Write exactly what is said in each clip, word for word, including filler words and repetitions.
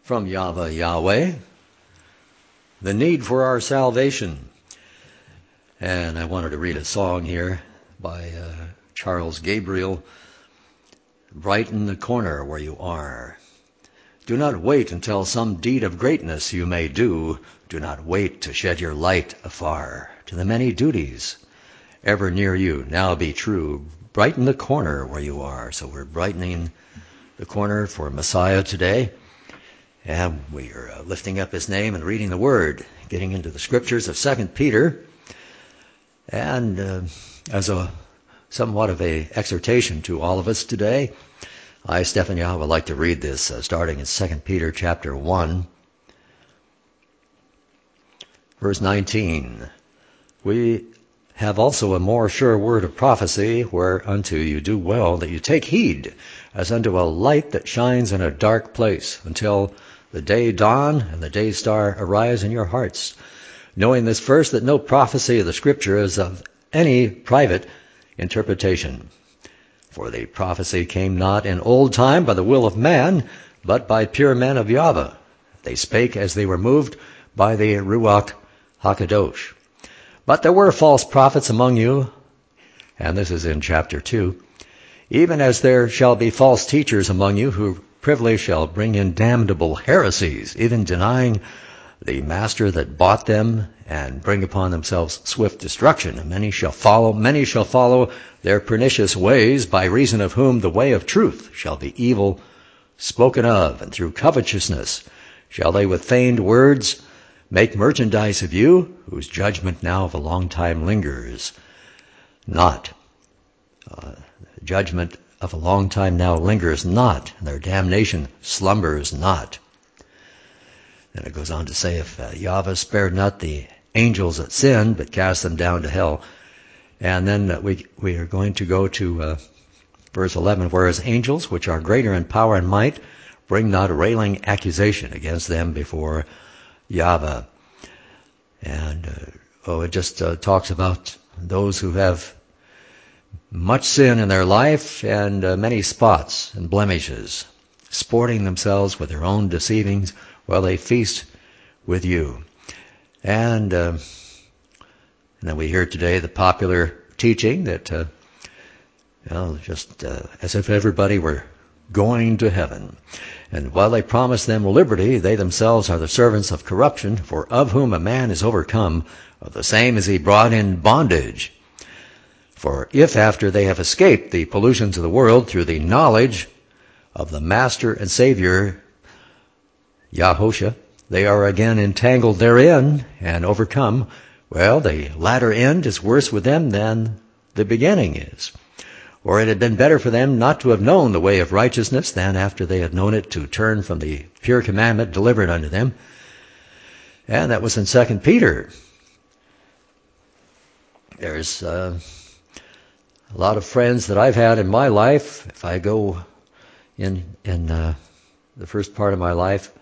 from Yahweh Yahweh, the need for our salvation. And I wanted to read a song here by uh, Charles Gabriel, Brighten the Corner Where You Are. Do not wait until some deed of greatness you may do. Do not wait to shed your light afar. To the many duties ever near you, now be true. Brighten the corner where you are. So we're brightening the corner for Messiah today. And we are uh, lifting up his name and reading the word, getting into the scriptures of Second Peter. And uh, as a somewhat of a exhortation to all of us today, I, Stephan Yah, would like to read this, uh, starting in Second Peter chapter one, verse nineteen. We have also a more sure word of prophecy, whereunto you do well that you take heed, as unto a light that shines in a dark place, until the day dawn and the day star arise in your hearts, knowing this first, that no prophecy of the Scripture is of any private interpretation. For the prophecy came not in old time by the will of man, but by pure men of Yahweh. They spake as they were moved by the Ruach HaKadosh. But there were false prophets among you, and this is in chapter two, even as there shall be false teachers among you, who privily shall bring in damnable heresies, even denying the master that bought them, and bring upon themselves swift destruction. And many shall follow, many shall follow their pernicious ways, by reason of whom the way of truth shall be evil spoken of, and through covetousness shall they with feigned words make merchandise of you, whose judgment now of a long time lingers not. Uh, judgment of a long time now lingers not, and their damnation slumbers not. And it goes on to say, if uh, Yahweh spared not the angels that sinned, but cast them down to hell. And then uh, we we are going to go to uh, verse eleven, whereas angels, which are greater in power and might, bring not a railing accusation against them before Yahweh. And uh, oh, it just uh, talks about those who have much sin in their life and uh, many spots and blemishes, sporting themselves with their own deceivings while they feast with you. And, uh, and then we hear today the popular teaching that, uh, you know, just uh, as if everybody were going to heaven. And while they promise them liberty, they themselves are the servants of corruption, for of whom a man is overcome, of the same is he brought in bondage. For if after they have escaped the pollutions of the world through the knowledge of the Master and Savior, Yahushua, they are again entangled therein and overcome, well, the latter end is worse with them than the beginning is. Or it had been better for them not to have known the way of righteousness than after they had known it to turn from the pure commandment delivered unto them. And that was in Second Peter. There's uh, a lot of friends that I've had in my life. If I go in in uh, the first part of my life,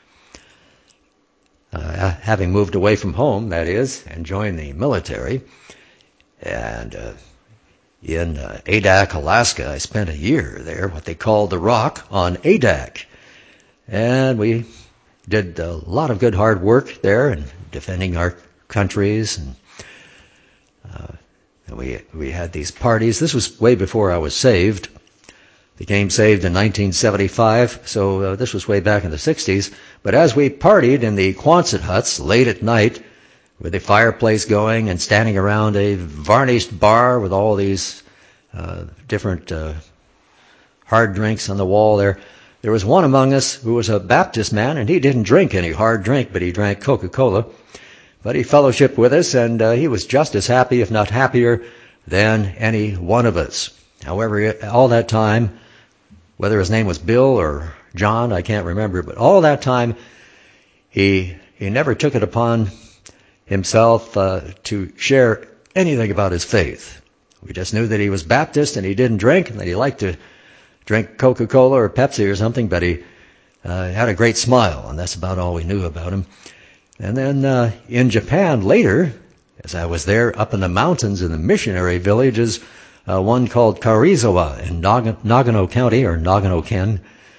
uh, having moved away from home, that is, and joined the military, and uh, in uh, Adak, Alaska, I spent a year there, what they call the Rock on Adak. And we did a lot of good hard work there in defending our countries, and uh, And we we had these parties. This was way before I was saved. Became saved in nineteen seventy-five, so uh, this was way back in the sixties. But as we partied in the Quonset huts late at night, with the fireplace going and standing around a varnished bar with all these uh, different uh, hard drinks on the wall there, there was one among us who was a Baptist man, and he didn't drink any hard drink, but he drank Coca-Cola. But he fellowshiped with us, and uh, he was just as happy, if not happier, than any one of us. However, all that time, whether his name was Bill or John, I can't remember, but all that time, he he never took it upon himself uh, to share anything about his faith. We just knew that he was Baptist, and he didn't drink, and that he liked to drink Coca-Cola or Pepsi or something, but he uh, had a great smile, and that's about all we knew about him. And then uh, in Japan later, as I was there up in the mountains in the missionary villages, uh, one called Karizawa in Nag- Nagano County, or Nagano Ken,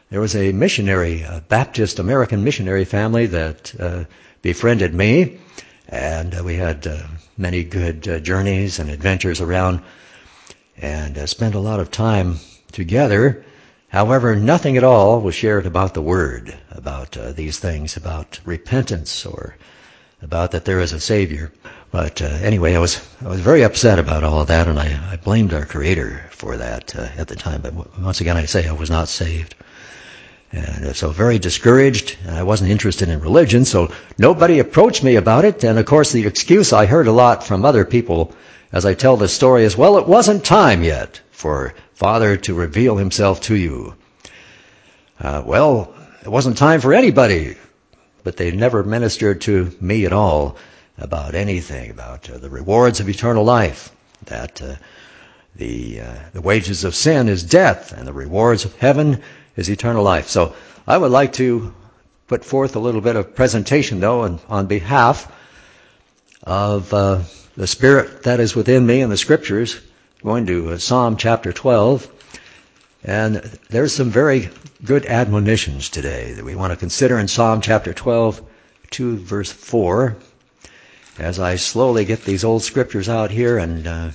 there was a missionary, a Baptist American missionary family that uh, befriended me, and uh, we had uh, many good uh, journeys and adventures around, and uh, spent a lot of time together. However, nothing at all was shared about the Word, about uh, these things, about repentance, or about that there is a Savior. But uh, anyway, I was I was very upset about all of that, and I, I blamed our Creator for that uh, at the time. But w- once again, I say I was not saved. And uh, so very discouraged. I wasn't interested in religion, so nobody approached me about it. And of course, the excuse I heard a lot from other people as I tell this story is, well, it wasn't time yet for Father to reveal himself to you. Uh, well, it wasn't time for anybody, but they never ministered to me at all about anything, about uh, the rewards of eternal life, that uh, the uh, the wages of sin is death, and the rewards of heaven is eternal life. So I would like to put forth a little bit of presentation, though, and on behalf of uh, the Spirit that is within me and the Scriptures, going to uh, Psalm chapter twelve. And there's some very good admonitions today that we want to consider in Psalm chapter twelve, two verse four. As I slowly get these old Scriptures out here and uh,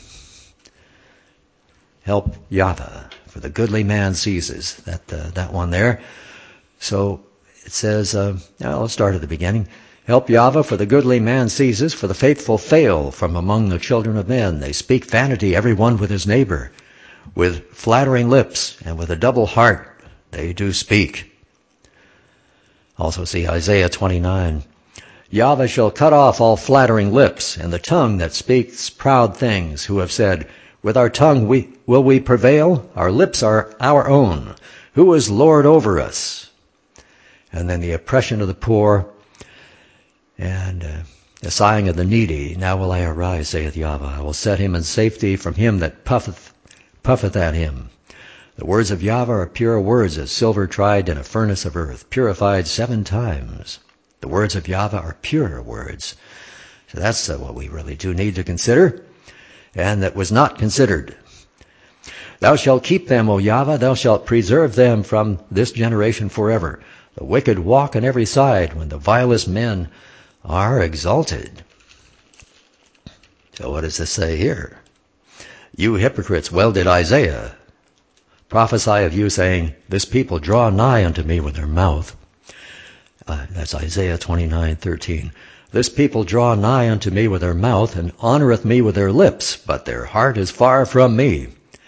help Yahweh, for the goodly man seizes, that uh, that one there. So it says, uh, well, let's start at the beginning. Help Yahweh, for the goodly man seizes, for the faithful fail from among the children of men. They speak vanity, every one with his neighbor. With flattering lips and with a double heart they do speak. Also see Isaiah twenty-nine. Yahweh shall cut off all flattering lips, and the tongue that speaks proud things, who have said, with our tongue we, will we prevail? Our lips are our own. Who is Lord over us? And then the oppression of the poor, and uh, the sighing of the needy. Now will I arise, saith Yahweh. I will set him in safety from him that puffeth puffeth at him. The words of Yahweh are pure words, as silver tried in a furnace of earth, purified seven times. The words of Yahweh are pure words. So that's uh, what we really do need to consider, and that was not considered. Thou shalt keep them, O Yahweh, thou shalt preserve them from this generation forever. The wicked walk on every side, when the vilest men are exalted. So what does this say here? You hypocrites, well did Isaiah prophesy of you, saying, this people draw nigh unto me with their mouth. Uh, that's Isaiah twenty-nine thirteen. This people draw nigh unto me with their mouth, and honoreth me with their lips, but their heart is far from me.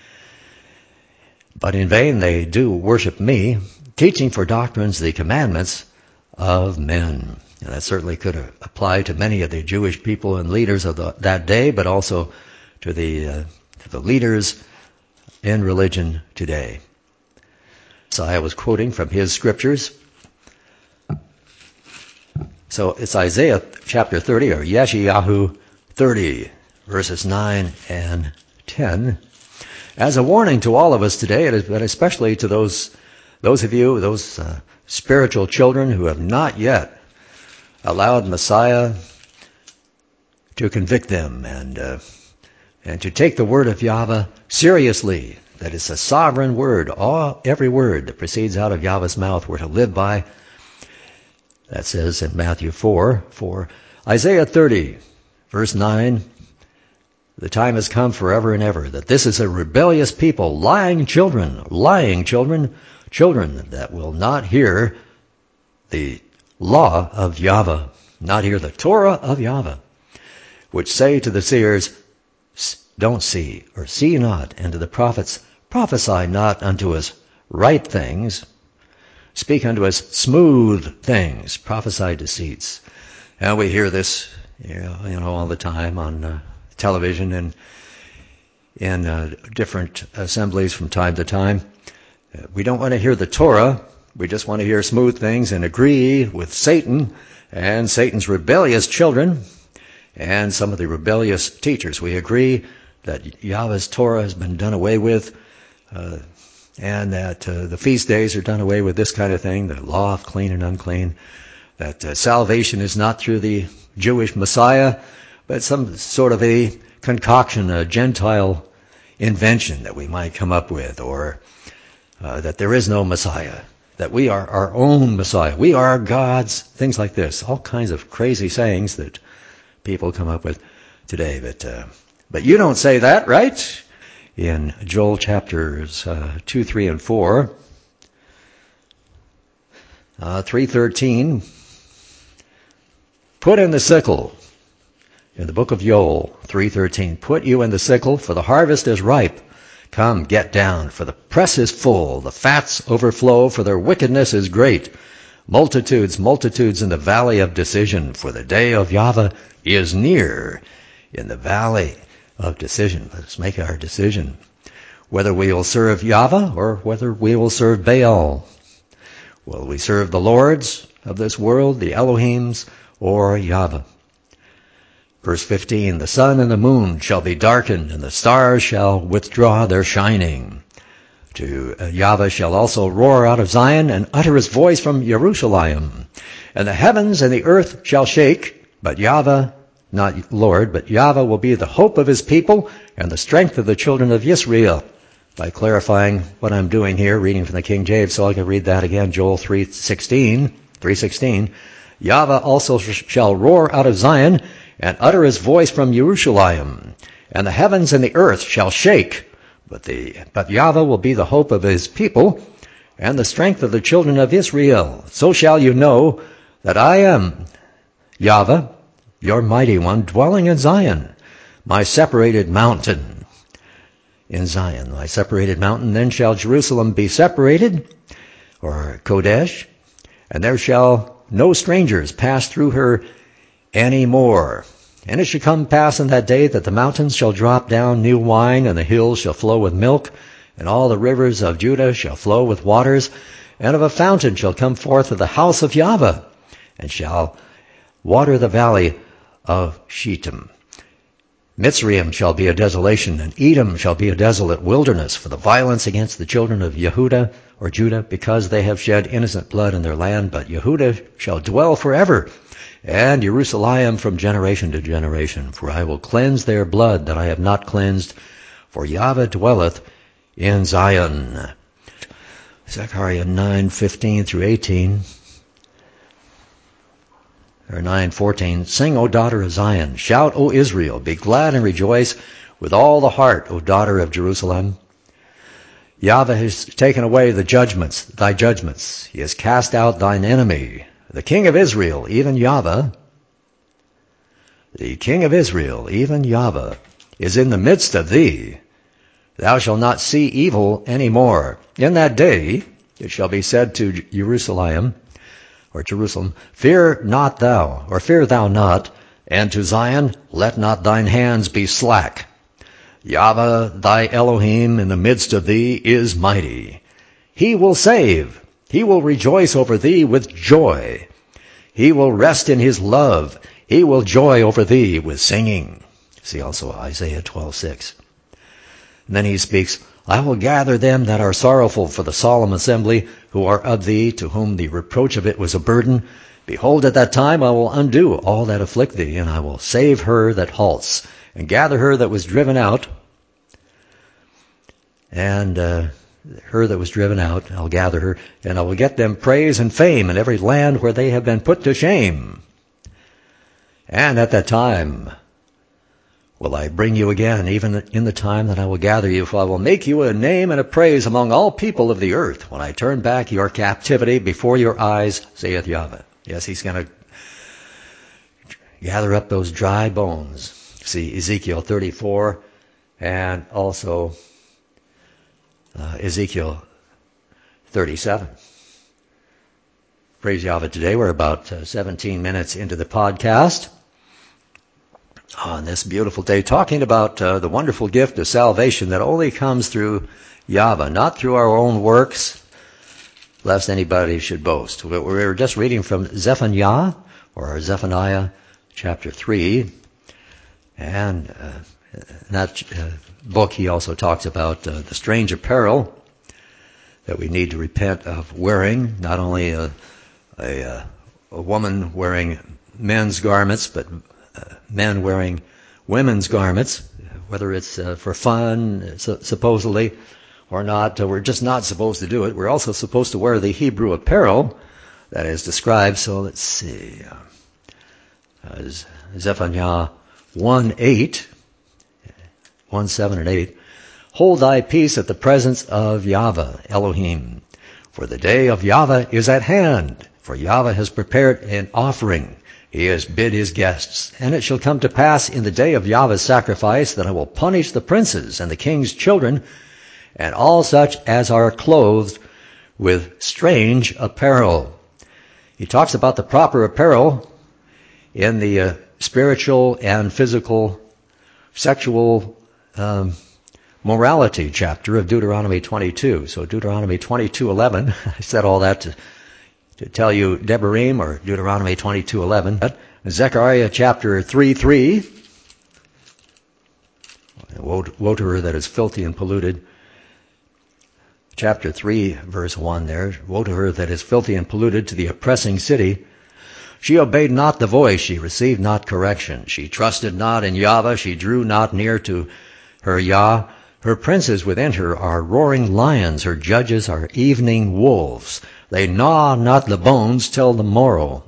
But in vain they do worship me, teaching for doctrines the commandments of men. And that certainly could apply to many of the Jewish people and leaders of the, that day, but also to the uh, to the leaders in religion today. So I was quoting from his scriptures. So it's Isaiah chapter thirty, or Yeshayahu thirty, verses nine and ten. As a warning to all of us today, but especially to those those of you, those uh, spiritual children who have not yet allowed Messiah to convict them and uh, and to take the word of Yahweh seriously. That is a sovereign word. All every word that proceeds out of Yahweh's mouth we're to live by. That says in Matthew four, four. Isaiah thirty, verse nine. The time has come forever and ever that this is a rebellious people, lying children, lying children, children that will not hear the law of Yahweh, not hear the Torah of Yahweh, which say to the seers, don't see, or see not, and to the prophets, prophesy not unto us right things, speak unto us smooth things, prophesy deceits. And we hear this, you know, you know all the time on uh, television and in uh, different assemblies from time to time. Uh, we don't want to hear the Torah. We just want to hear smooth things and agree with Satan and Satan's rebellious children and some of the rebellious teachers. We agree that Yahweh's Torah has been done away with, uh, and that uh, the feast days are done away with, this kind of thing, the law of clean and unclean, that uh, salvation is not through the Jewish Messiah, but some sort of a concoction, a Gentile invention that we might come up with, or uh, that there is no Messiah. that we are our own Messiah. We are God's, things like this. All kinds of crazy sayings that people come up with today. But uh, but you don't say that, right? In Joel chapters uh, two, three, and four, uh, three thirteen, put in the sickle. In the book of Joel, three thirteen, put you in the sickle, for the harvest is ripe. Come, get down, for the press is full, the fats overflow, for their wickedness is great. Multitudes, multitudes in the valley of decision, for the day of Yahweh is near. In the valley of decision, let us make our decision, whether we will serve Yahweh or whether we will serve Baal. Will we serve the lords of this world, the Elohims, or Yahweh? Verse fifteen, the sun and the moon shall be darkened, and the stars shall withdraw their shining. To uh, Yahweh shall also roar out of Zion, and utter his voice from Jerusalem. And the heavens and the earth shall shake, but Yahweh, not Lord, but Yahweh will be the hope of his people, and the strength of the children of Israel. By clarifying what I'm doing here, reading from the King James, so I can read that again, Joel three sixteen, three sixteen. Yahweh also shall roar out of Zion, and utter his voice from Jerusalem, and the heavens and the earth shall shake, but the but Yahweh will be the hope of his people, and the strength of the children of Israel. So shall you know that I am Yahweh, your mighty one, dwelling in Zion, my separated mountain. In Zion, my separated mountain, then shall Jerusalem be separated, or Kodesh, and there shall no strangers pass through her any more. And it shall come pass in that day that the mountains shall drop down new wine, and the hills shall flow with milk, and all the rivers of Judah shall flow with waters, and of a fountain shall come forth of the house of Yahweh, and shall water the valley of Shittim. Mitzrayim shall be a desolation, and Edom shall be a desolate wilderness, for the violence against the children of Yehudah, or Judah, because they have shed innocent blood in their land. But Yehudah shall dwell forever, and Jerusalem from generation to generation. For I will cleanse their blood that I have not cleansed, for Yahweh dwelleth in Zion. Zechariah nine fifteen through eighteen. Or nine fourteen, sing, O daughter of Zion. Shout, O Israel. Be glad and rejoice with all the heart, O daughter of Jerusalem. Yahweh has taken away the judgments, thy judgments. He has cast out thine enemy. The King of Israel, even Yahweh, the King of Israel, even Yahweh, is in the midst of thee. Thou shalt not see evil any more. In that day it shall be said to Jerusalem, or Jerusalem, fear not thou, or fear thou not, and to Zion, let not thine hands be slack. Yahweh thy Elohim in the midst of thee is mighty. He will save. He will rejoice over thee with joy. He will rest in his love. He will joy over thee with singing. See also Isaiah twelve six. And then he speaks, I will gather them that are sorrowful for the solemn assembly, who are of thee, to whom the reproach of it was a burden. Behold, at that time I will undo all that afflict thee, and I will save her that halts, and gather her that was driven out, and uh, her that was driven out, I'll gather her, and I will get them praise and fame in every land where they have been put to shame. And at that time will I bring you again, even in the time that I will gather you, for I will make you a name and a praise among all people of the earth, when I turn back your captivity before your eyes, saith Yahweh. Yes, he's going to gather up those dry bones. See Ezekiel thirty-four, and also uh, Ezekiel thirty-seven. Praise Yahweh. Today we're about uh, seventeen minutes into the podcast on this beautiful day, talking about uh, the wonderful gift of salvation that only comes through Yahweh, not through our own works, lest anybody should boast. We were just reading from Zephaniah, or Zephaniah chapter three, and uh, in that uh, book he also talks about uh, the strange apparel that we need to repent of wearing, not only a, a, a woman wearing men's garments, but uh, men wearing women's garments, whether it's uh, for fun, su- supposedly, or not. Uh, we're just not supposed to do it. We're also supposed to wear the Hebrew apparel that is described. So let's see. Uh, Zephaniah one eight, one seven and eight. Hold thy peace at the presence of Yahweh, Elohim. For the day of Yahweh is at hand. For Yahweh has prepared an offering. He has bid his guests. And it shall come to pass in the day of Yahweh's sacrifice that I will punish the princes and the king's children and all such as are clothed with strange apparel. He talks about the proper apparel in the uh, spiritual and physical, sexual um, morality chapter of Deuteronomy twenty-two. So Deuteronomy twenty-two eleven, I said all that to, to tell you Devarim, or Deuteronomy twenty-two eleven. Zechariah chapter three three, woe, woe to her that is filthy and polluted. Chapter three, verse one there, woe to her that is filthy and polluted, to the oppressing city. She obeyed not the voice, she received not correction. She trusted not in Yahweh, she drew not near to her Yah. Her princes within her are roaring lions, her judges are evening wolves. They gnaw not the bones till the morrow.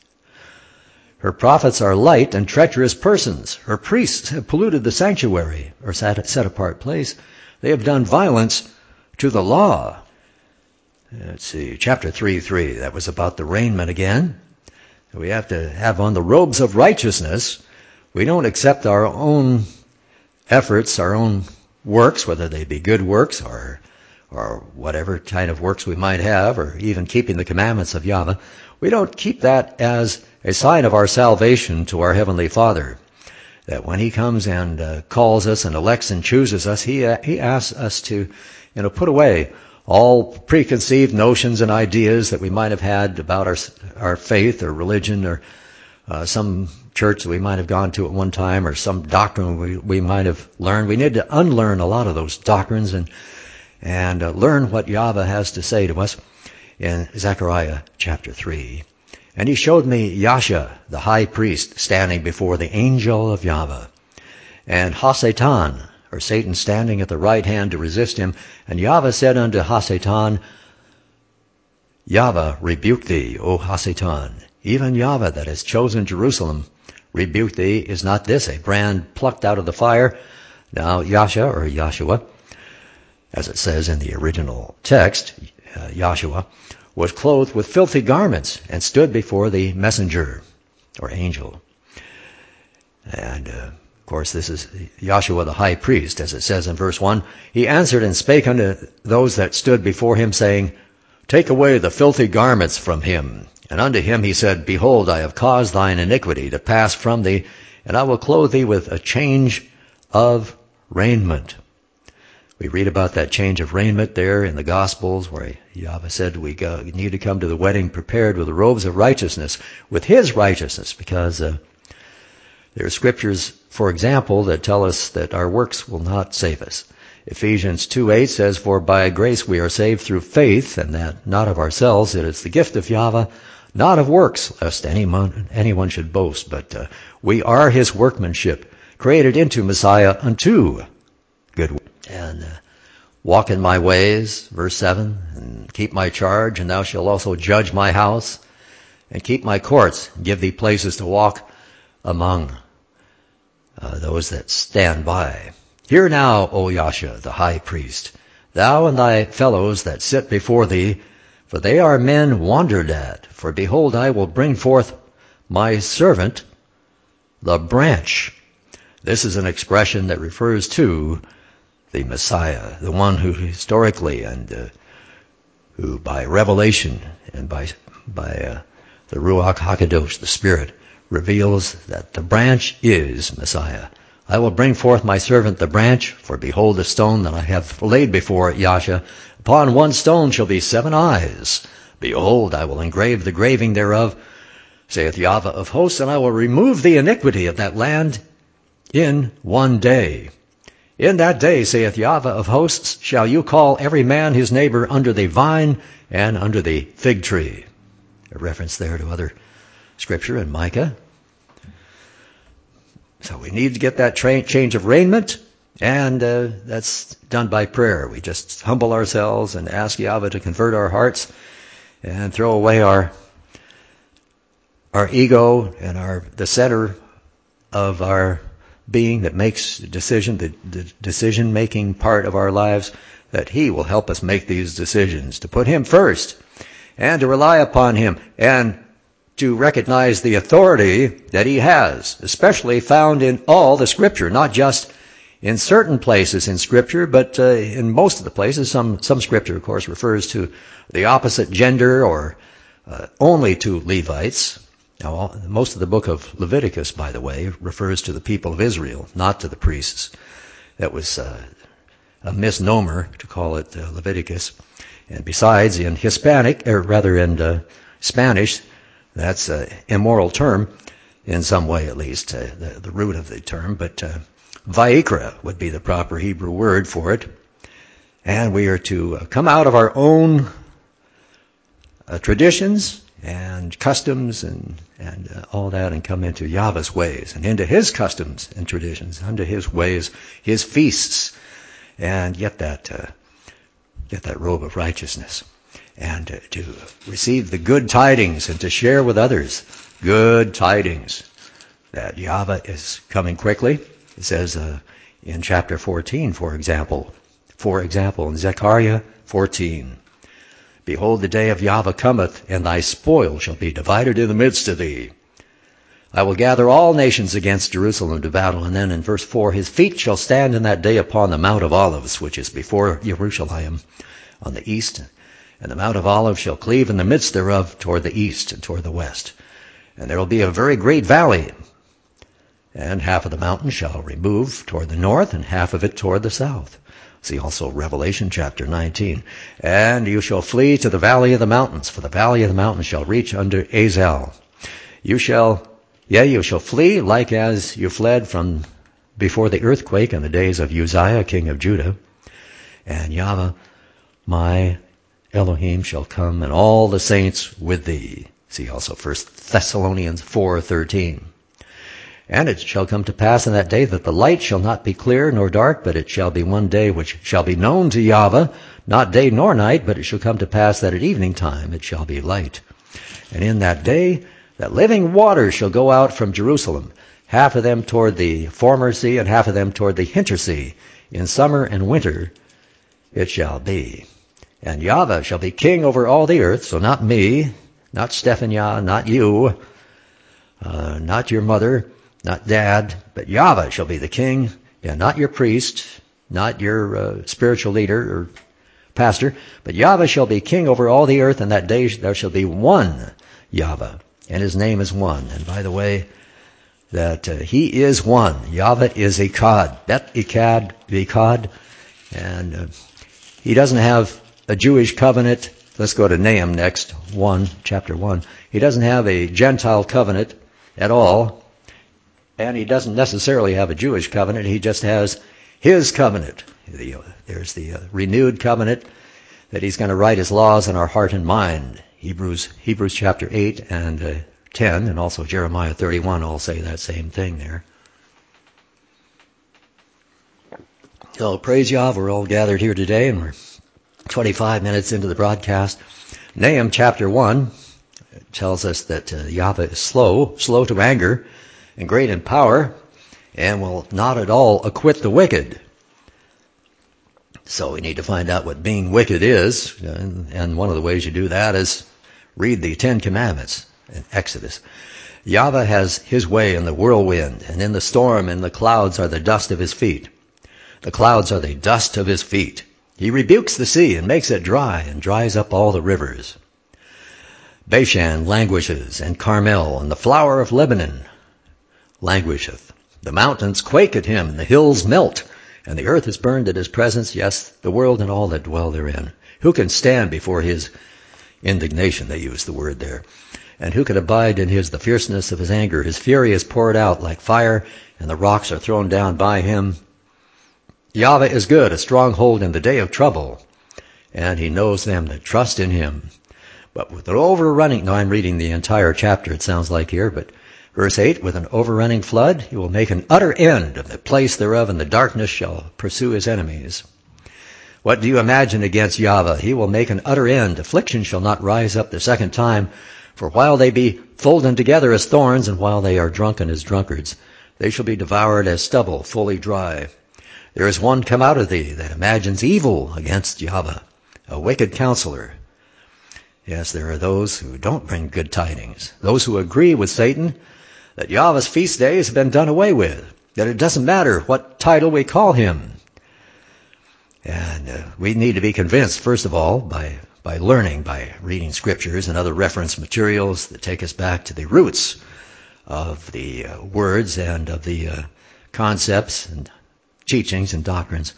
Her prophets are light and treacherous persons. Her priests have polluted the sanctuary, or set apart place. They have done violence to the law. Let's see, chapter three three, that was about the raiment again. We have to have on the robes of righteousness. We don't accept our own efforts, our own works, whether they be good works or or whatever kind of works we might have, or even keeping the commandments of Yahweh. We don't keep that as a sign of our salvation to our Heavenly Father. That when He comes and uh, calls us and elects and chooses us, He uh, He asks us to, you know, put away all preconceived notions and ideas that we might have had about our our faith or religion, or uh, some church that we might have gone to at one time, or some doctrine we, we might have learned. We need to unlearn a lot of those doctrines and and uh, learn what Yahweh has to say to us in Zechariah chapter three. And he showed me Yasha, the high priest, standing before the angel of Yahweh, and Hasatan, or Satan, standing at the right hand to resist him. And Yahweh said unto Hasatan, Yahweh rebuke thee, O Hasatan, even Yahweh that has chosen Jerusalem, rebuke thee. Is not this a brand plucked out of the fire? Now Yasha, or Yahshua, as it says in the original text, uh, Yahshua, was clothed with filthy garments and stood before the messenger, or angel. And, uh, of course, this is Yahshua the high priest, as it says in verse one. He answered and spake unto those that stood before him, saying, Take away the filthy garments from him. And unto him he said, Behold, I have caused thine iniquity to pass from thee, and I will clothe thee with a change of raiment. We read about that change of raiment there in the Gospels, where Yahweh said we, go, we need to come to the wedding prepared with the robes of righteousness, with His righteousness, because uh, there are scriptures, for example, that tell us that our works will not save us. Ephesians two eight says, For by grace we are saved through faith, and that not of ourselves, it is the gift of Yahweh, not of works, lest anyone, anyone should boast. But uh, we are His workmanship, created into Messiah unto good works. And uh, walk in my ways, verse seven, and keep my charge, and thou shalt also judge my house, and keep my courts, and give thee places to walk among uh, those that stand by. Hear now, O Yasha, the high priest, thou and thy fellows that sit before thee, for they are men wondered at. For behold, I will bring forth my servant, the branch. This is an expression that refers to the Messiah, the one who historically and uh, who by revelation and by by uh, the Ruach HaKadosh, the Spirit, reveals that the branch is Messiah. I will bring forth my servant the branch, for behold the stone that I have laid before Yasha. Upon one stone shall be seven eyes. Behold, I will engrave the graving thereof, saith Yahweh of hosts, and I will remove the iniquity of that land in one day. In that day, saith Yahweh of hosts, shall you call every man his neighbor under the vine and under the fig tree. A reference there to other scripture in Micah. So we need to get that tra- change of raiment. And uh, that's done by prayer. We just humble ourselves and ask Yahweh to convert our hearts and throw away our our ego and our the center of our being that makes the decision, the, the decision-making part of our lives, that He will help us make these decisions, to put Him first and to rely upon Him and to recognize the authority that He has, especially found in all the Scripture, not just in certain places in Scripture, but uh, in most of the places. Some some Scripture, of course, refers to the opposite gender or uh, only to Levites. Now, most of the book of Leviticus, by the way, refers to the people of Israel, not to the priests. That was uh, a misnomer to call it uh, Leviticus. And besides, in Hispanic, or rather in uh, Spanish, that's an immoral term, in some way at least, uh, the, the root of the term, but uh, Vayikra would be the proper Hebrew word for it. And we are to uh, come out of our own uh, traditions and customs and, and uh, all that and come into Yahweh's ways and into His customs and traditions, into His ways, His feasts, and get that, uh, get that robe of righteousness. And uh, to receive the good tidings and to share with others good tidings that Yahweh is coming quickly. It says uh, in chapter fourteen, for example, for example, in Zechariah fourteen, behold, the day of Yahweh cometh, and thy spoil shall be divided in the midst of thee. I will gather all nations against Jerusalem to battle. And then in verse four, his feet shall stand in that day upon the Mount of Olives, which is before Jerusalem on the east. And the Mount of Olives shall cleave in the midst thereof toward the east and toward the west. And there will be a very great valley. And half of the mountain shall remove toward the north, and half of it toward the south. See also Revelation chapter nineteen. And you shall flee to the valley of the mountains, for the valley of the mountains shall reach unto Azal. You shall, yea, you shall flee like as you fled from before the earthquake in the days of Uzziah, king of Judah. And Yahweh, my Elohim, shall come, and all the saints with thee. See also First Thessalonians four thirteen. And it shall come to pass in that day that the light shall not be clear nor dark, but it shall be one day which shall be known to Yahweh, not day nor night, but it shall come to pass that at evening time it shall be light. And in that day that living waters shall go out from Jerusalem, half of them toward the former sea, and half of them toward the hinter sea. In summer and winter it shall be. And Yahweh shall be king over all the earth, so not me, not Stephania, not you, uh, not your mother, not dad, but Yahweh shall be the king, yeah, not your priest, not your uh, spiritual leader or pastor, but Yahweh shall be king over all the earth, and that day there shall be one Yahweh, and his name is one. And by the way, that uh, he is one. Yahweh is Echad, Bet Echad, Echad, and uh, he doesn't have a Jewish covenant. Let's go to Nahum next, one, chapter one. He doesn't have a Gentile covenant at all. And he doesn't necessarily have a Jewish covenant. He just has his covenant. The, uh, there's the uh, renewed covenant that he's going to write his laws in our heart and mind. Hebrews Hebrews chapter eight and uh, ten, and also Jeremiah thirty-one all say that same thing there. So praise Yah, we're all gathered here today, and we're twenty-five minutes into the broadcast. Nahum chapter one tells us that uh, Yahweh is slow, slow to anger, and great in power, and will not at all acquit the wicked. So we need to find out what being wicked is, and one of the ways you do that is read the Ten Commandments in Exodus. Yahweh has his way in the whirlwind, and in the storm, and the clouds are the dust of his feet. The clouds are the dust of his feet. He rebukes the sea and makes it dry, and dries up all the rivers. Bashan languishes, and Carmel, and the flower of Lebanon languisheth. The mountains quake at him, and the hills melt, and the earth is burned at his presence, yes, the world and all that dwell therein. Who can stand before his indignation? They use the word there. And who can abide in his the fierceness of his anger? His fury is poured out like fire, and the rocks are thrown down by him. Yahweh is good, a stronghold in the day of trouble, and he knows them that trust in him. But with an overrunning, no, I'm reading the entire chapter, it sounds like here, but Verse eight, with an overrunning flood, he will make an utter end of the place thereof, and the darkness shall pursue his enemies. What do you imagine against Yahweh? He will make an utter end. Affliction shall not rise up the second time. For while they be folden together as thorns, and while they are drunken as drunkards, they shall be devoured as stubble, fully dry. There is one come out of thee that imagines evil against Yahweh, a wicked counselor. Yes, there are those who don't bring good tidings, those who agree with Satan that Yahweh's feast days have been done away with, that it doesn't matter what title we call him. And uh, we need to be convinced, first of all, by, by learning, by reading scriptures and other reference materials that take us back to the roots of the uh, words and of the uh, concepts and teachings and doctrines.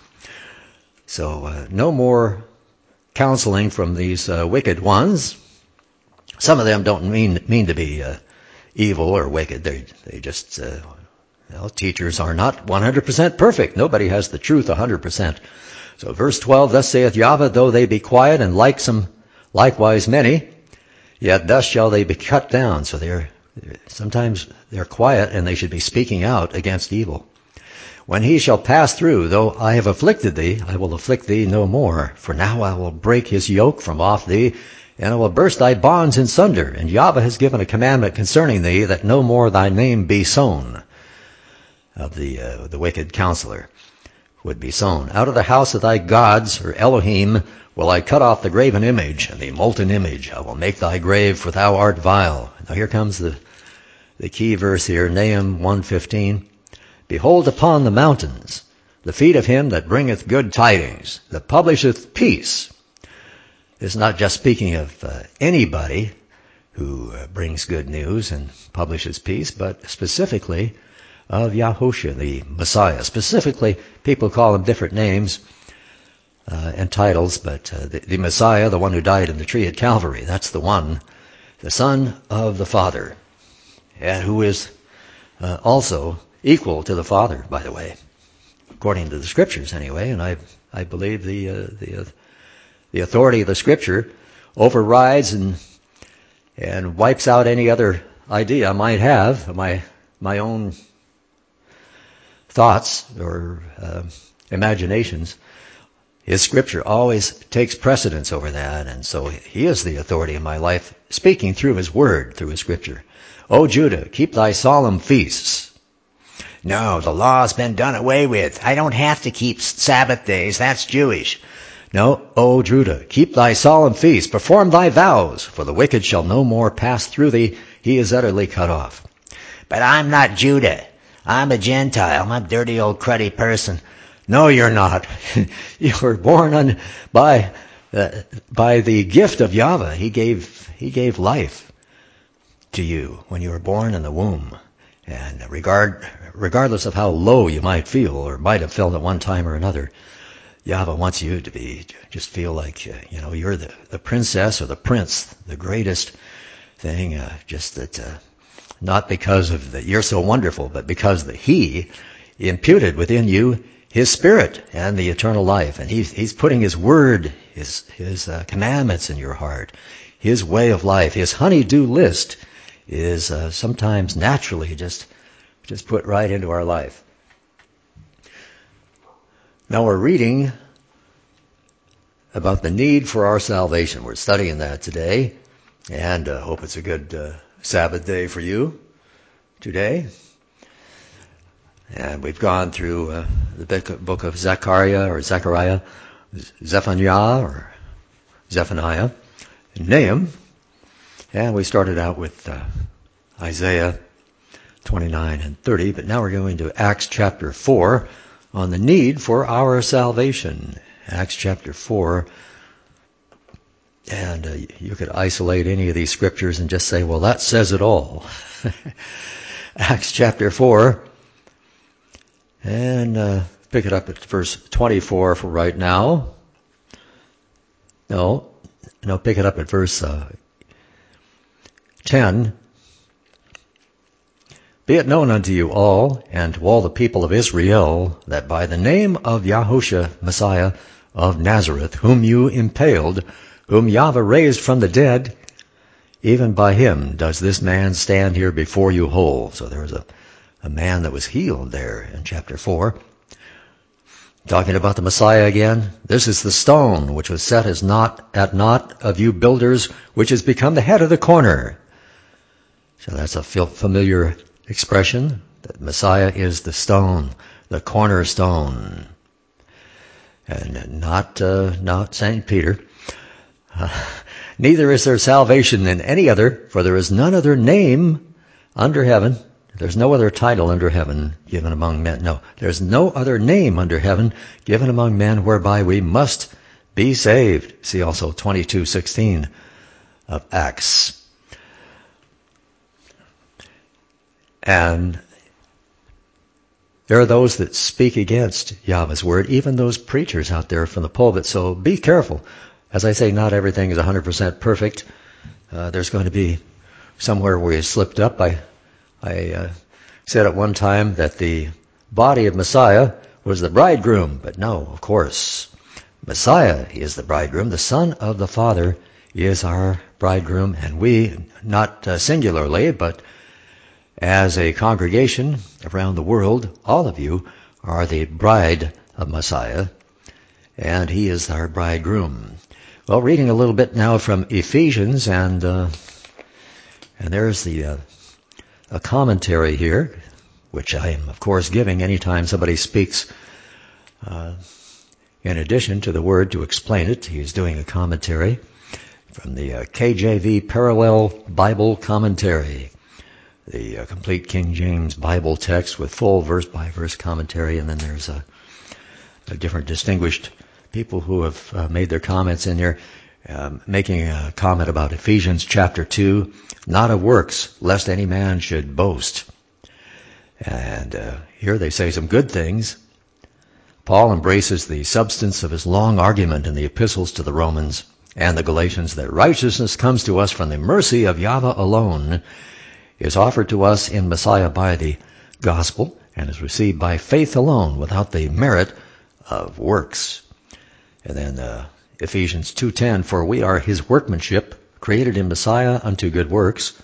So uh, no more counseling from these uh, wicked ones. Some of them don't mean mean to be uh, evil or wicked. They they just uh, well, teachers are not one hundred percent perfect. Nobody has the truth one hundred percent. So verse twelve, thus saith Yahweh, though they be quiet and likesome, likewise many, yet thus shall they be cut down. So they're sometimes they're quiet and they should be speaking out against evil. When he shall pass through, though I have afflicted thee, I will afflict thee no more. For now I will break his yoke from off thee, and I will burst thy bonds in sunder. And Yahweh has given a commandment concerning thee, that no more thy name be sown. Of the uh, the wicked counselor would be sown. Out of the house of thy gods, or Elohim, will I cut off the graven image and the molten image. I will make thy grave, for thou art vile. Now here comes the, the key verse here, Nahum one fifteen. Behold upon the mountains the feet of him that bringeth good tidings, that publisheth peace. It's not just speaking of uh, anybody who uh, brings good news and publishes peace, but specifically of Yahushua, the Messiah. Specifically, people call him different names uh, and titles, but uh, the, the Messiah, the one who died on the tree at Calvary, that's the one, the Son of the Father, and who is uh, also equal to the Father, by the way, according to the Scriptures anyway, and I I believe the uh, the uh, the authority of the Scripture overrides and and wipes out any other idea I might have, my my own thoughts or uh, imaginations. His Scripture always takes precedence over that, and so he is the authority in my life, speaking through his Word, through his Scripture. O Judah, keep thy solemn feasts. No, the law's been done away with. I don't have to keep Sabbath days. That's Jewish. No, O Judah, keep thy solemn feasts, perform thy vows, for the wicked shall no more pass through thee. He is utterly cut off. But I'm not Judah. I'm a Gentile. I'm a dirty old cruddy person. No, you're not. You were born on, by uh, by the gift of Yahweh. He gave He gave life to you when you were born in the womb. And regard, regardless of how low you might feel or might have felt at one time or another, Yahweh wants you to be, just feel like, uh, you know, you're the, the princess or the prince, the greatest thing, uh, just that, uh, not because of that you're so wonderful, but because that He imputed within you His Spirit and the eternal life. And He's, he's putting His Word, His, His uh, commandments in your heart, His way of life, His honey-do list is uh, sometimes naturally just just put right into our life. Now we're reading about the need for our salvation. We're studying that today, and I uh, hope it's a good uh, Sabbath day for you today. And we've gone through uh, the book of Zechariah or Zechariah, Zephaniah or Zephaniah, and Nahum. And we started out with uh, Isaiah twenty-nine and thirty, but now we're going to Acts chapter four on the need for our salvation. Acts chapter four. And uh, you could isolate any of these scriptures and just say, well, that says it all. Acts chapter four. And uh, pick it up at verse twenty-four for right now. No, no, pick it up at verse uh, ten. Be it known unto you all, and to all the people of Israel, that by the name of Yahushua, Messiah of Nazareth, whom you impaled, whom Yahweh raised from the dead, even by him does this man stand here before you whole. So there was a, a man that was healed there in chapter four. Talking about the Messiah again. This is the stone which was set as naught at naught of you builders, which has become the head of the corner. So that's a familiar expression, that Messiah is the stone, the cornerstone. And not, uh, not Saint Peter. Uh, Neither is there salvation in any other, for there is none other name under heaven. There's no other title under heaven given among men. No, there's no other name under heaven given among men whereby we must be saved. See also twenty-two sixteen of Acts. And there are those that speak against Yahweh's word, even those preachers out there from the pulpit. So be careful. As I say, not everything is one hundred percent perfect. Uh, there's going to be somewhere where you slipped up. I, I uh, said at one time that the body of Messiah was the bridegroom, but no, of course. Messiah is the bridegroom. The Son of the Father is our bridegroom, and we, not uh, singularly, but as a congregation around the world, all of you are the bride of Messiah, and he is our bridegroom. Well, reading a little bit now from Ephesians, and uh, and there's the uh, a commentary here, which I am, of course, giving anytime somebody speaks uh, in addition to the word to explain it. He is doing a commentary from the uh, K J V Parallel Bible Commentary, the uh, complete King James Bible text with full verse-by-verse commentary, and then there's a, a different distinguished people who have uh, made their comments in here, um, making a comment about Ephesians chapter two, not of works, lest any man should boast. And uh, here they say some good things. Paul embraces the substance of his long argument in the epistles to the Romans and the Galatians that righteousness comes to us from the mercy of Yahweh alone, is offered to us in Messiah by the gospel, and is received by faith alone without the merit of works. And then uh, Ephesians two ten, for we are his workmanship, created in Messiah unto good works.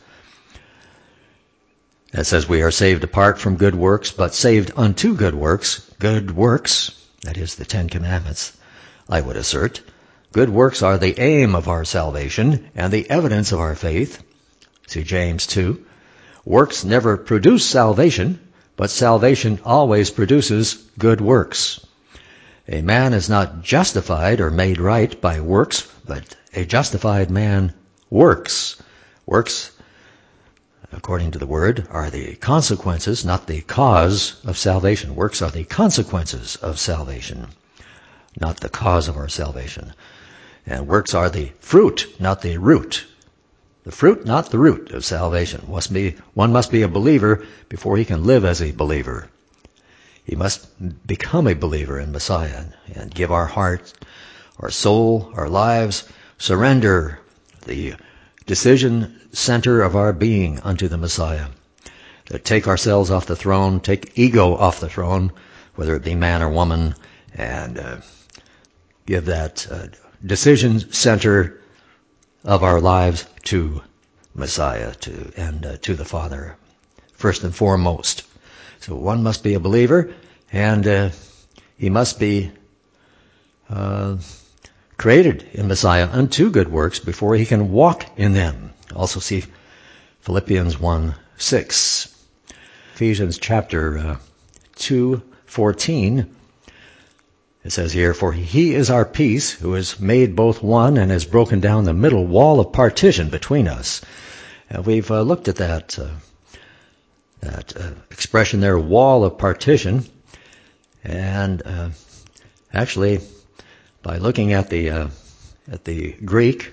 It says we are saved apart from good works, but saved unto good works. Good works, that is the Ten Commandments, I would assert. Good works are the aim of our salvation and the evidence of our faith. See James two. Works never produce salvation, but salvation always produces good works. A man is not justified or made right by works, but a justified man works. Works, according to the word, are the consequences, not the cause of salvation. Works are the consequences of salvation, not the cause of our salvation. And works are the fruit, not the root. The fruit, not the root of salvation. Must be, one must be a believer before he can live as a believer. He must become a believer in Messiah and give our heart, our soul, our lives, surrender the decision center of our being unto the Messiah. To take ourselves off the throne, take ego off the throne, whether it be man or woman, and uh, give that uh, decision center of our lives to Messiah, to and uh, to the Father, first and foremost. So one must be a believer, and uh, he must be uh, created in Messiah unto good works before he can walk in them. Also see Philippians one six. Ephesians chapter uh, two fourteen. It says here, for he is our peace, who has made both one and has broken down the middle wall of partition between us. And we've uh, looked at that uh, that uh, expression there, wall of partition. And uh, actually, by looking at the uh, at the Greek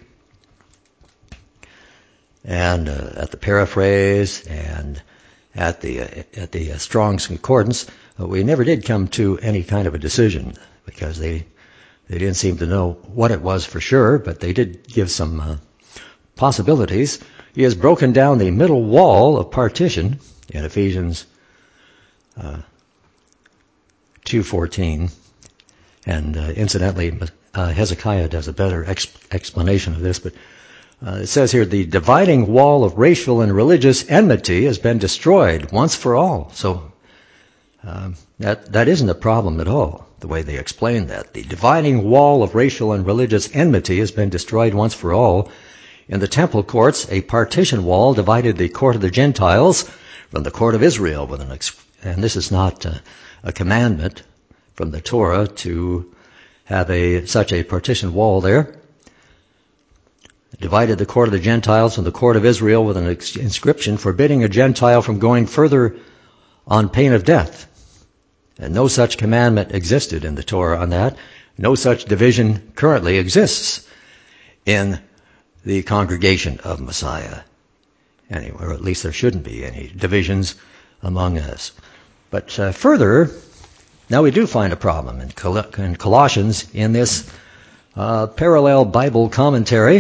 and uh, at the paraphrase and at the uh, at the uh, Strong's Concordance, uh, we never did come to any kind of a decision, because they they didn't seem to know what it was for sure, but they did give some uh, possibilities. He has broken down the middle wall of partition in Ephesians uh, two fourteen, and uh, incidentally, uh, Hezekiah does a better exp- explanation of this, but Uh, it says here, the dividing wall of racial and religious enmity has been destroyed once for all. So um, that that isn't a problem at all, the way they explain that. The dividing wall of racial and religious enmity has been destroyed once for all. In the temple courts, a partition wall divided the court of the Gentiles from the court of Israel. With an ex- and this is not uh, a commandment from the Torah to have a such a partition wall there. It divided the court of the Gentiles from the court of Israel with an ex- inscription forbidding a Gentile from going further on pain of death. And no such commandment existed in the Torah on that. No such division currently exists in the congregation of Messiah. Anyway, or at least there shouldn't be any divisions among us. But uh, further, now we do find a problem in, Col- in Colossians in this uh, parallel Bible commentary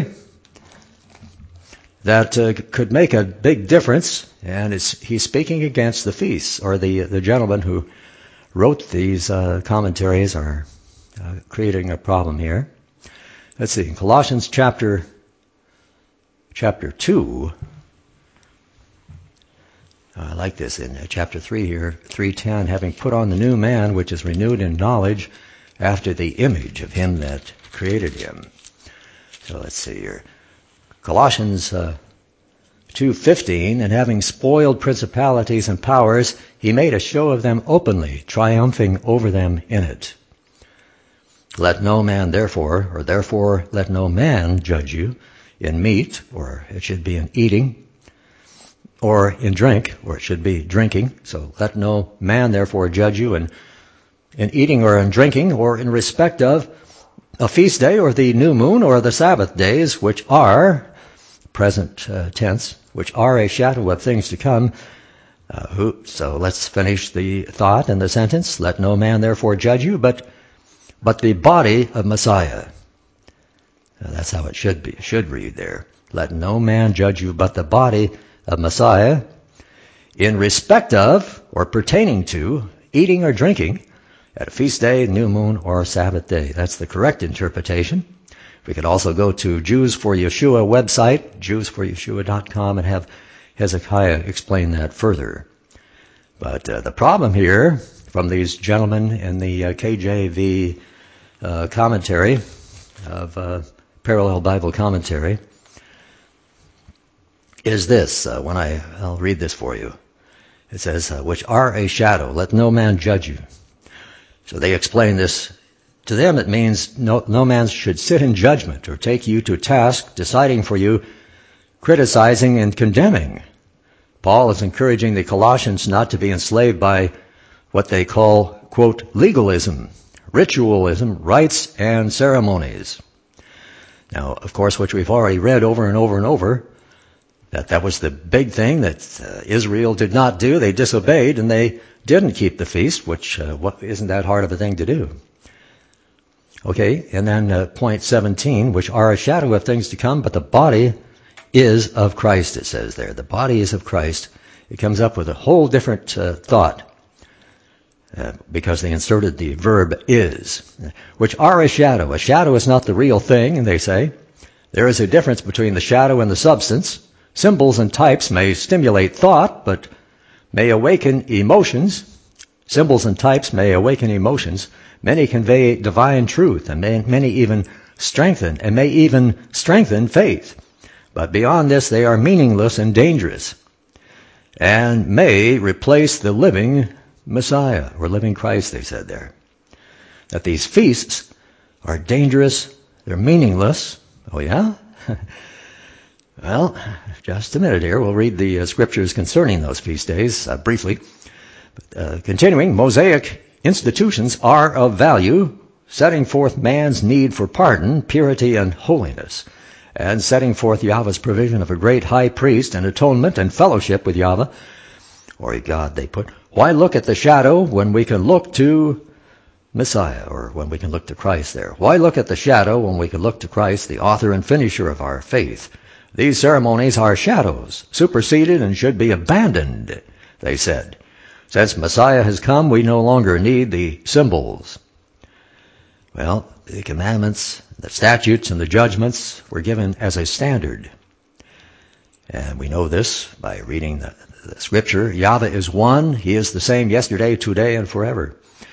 that uh, could make a big difference, and it's, he's speaking against the feasts, or the the gentleman who wrote these uh, commentaries are uh, creating a problem here. Let's see, in Colossians chapter chapter two, I like this in chapter three here, three ten, having put on the new man, which is renewed in knowledge after the image of him that created him. So let's see here. Colossians uh, two fifteen, and having spoiled principalities and powers, he made a show of them openly, triumphing over them in it. Let no man therefore, or therefore let no man judge you in meat, or it should be in eating, or in drink, or it should be drinking. So let no man therefore judge you in, in eating or in drinking, or in respect of a feast day, or the new moon, or the Sabbath days, which are, present uh, tense, which are a shadow of things to come. Uh, who, so let's finish the thought in the sentence. Let no man therefore judge you, but but the body of Messiah. Now, that's how it should be. It should read there. Let no man judge you, but the body of Messiah, in respect of, or pertaining to, eating or drinking, at a feast day, new moon, or Sabbath day. That's the correct interpretation. We could also go to Jews for Yeshua website, jews for yeshua dot com, and have Hezekiah explain that further. But uh, the problem here from these gentlemen in the uh, K J V uh, commentary of uh, Parallel Bible Commentary is this. Uh, when I, I'll read this for you. It says, uh, which are a shadow, let no man judge you. So they explain this. To them it means no, no man should sit in judgment or take you to task, deciding for you, criticizing and condemning. Paul is encouraging the Colossians not to be enslaved by what they call, quote, legalism, ritualism, rites, and ceremonies. Now, of course, which we've already read over and over and over, that that was the big thing that uh, Israel did not do. They disobeyed, and they didn't keep the feast, which uh, what, isn't that hard of a thing to do. Okay, and then uh, point seventeen, which are a shadow of things to come, but the body is of Christ, it says there. The body is of Christ. It comes up with a whole different uh, thought uh, because they inserted the verb is, which are a shadow. A shadow is not the real thing, they say. There is a difference between the shadow and the substance. Symbols and types may stimulate thought, but may awaken emotions. Symbols and types may awaken emotions. Many convey divine truth, and may, many even strengthen, and may even strengthen faith. But beyond this, they are meaningless and dangerous, and may replace the living Messiah, or living Christ, they said there. That these feasts are dangerous, they're meaningless. Oh yeah? Well, just a minute here. We'll read the uh, scriptures concerning those feast days uh, briefly. But, uh, continuing, Mosaic institutions are of value, setting forth man's need for pardon, purity, and holiness, and setting forth Yahweh's provision of a great high priest and atonement and fellowship with Yahweh, or God, they put. Why look at the shadow when we can look to Messiah, or when we can look to Christ there? Why look at the shadow when we can look to Christ, the author and finisher of our faith? These ceremonies are shadows, superseded and should be abandoned, they said. Since Messiah has come, we no longer need the symbols. Well, the commandments, the statutes, and the judgments were given as a standard. And we know this by reading the, the scripture. Yahweh is one. He is the same yesterday, today, and forever.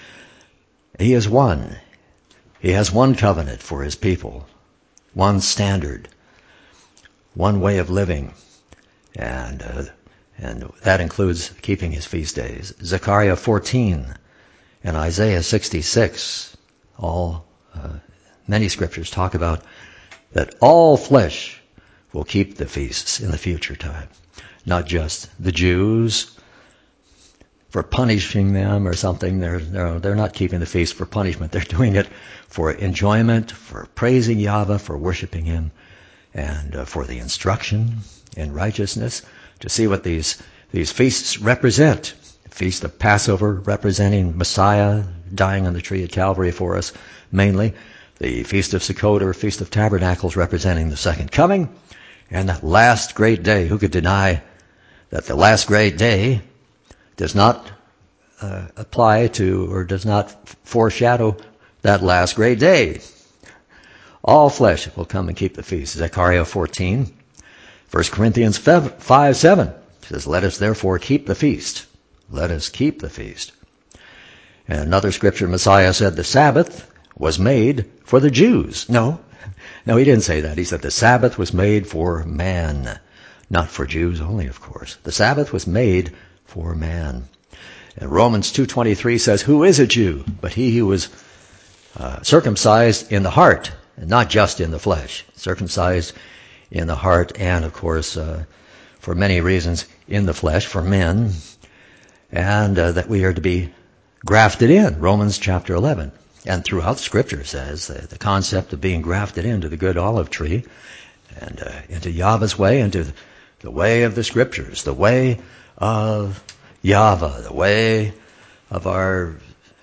He is one. He has one covenant for his people, one standard, one way of living, and uh, and that includes keeping his feast days. Zechariah fourteen and Isaiah sixty-six, all uh, many scriptures talk about that all flesh will keep the feasts in the future time, not just the Jews for punishing them or something. They're, they're, they're not keeping the feast for punishment. They're doing it for enjoyment, for praising Yahweh, for worshiping him, and uh, for the instruction in righteousness, to see what these, these feasts represent. The Feast of Passover representing Messiah dying on the tree at Calvary for us, mainly. The Feast of Sukkot, or Feast of Tabernacles, representing the second coming. And that last great day. Who could deny that the last great day does not uh, apply to, or does not f- foreshadow that last great day? All flesh will come and keep the feast. Zechariah fourteen. First Corinthians five seven says, let us therefore keep the feast. Let us keep the feast. And another scripture, Messiah said the Sabbath was made for the Jews. No, no, he didn't say that. He said the Sabbath was made for man, not for Jews only, of course. The Sabbath was made for man. And Romans two twenty-three says, who is a Jew but he who is uh, circumcised in the heart, and not just in the flesh, circumcised in the heart, and of course, uh, for many reasons, in the flesh, for men, and uh, that we are to be grafted in, Romans chapter eleven. And throughout Scripture says uh, the concept of being grafted into the good olive tree, and uh, into Yahweh's way, into the way of the Scriptures, the way of Yahweh, the way of our,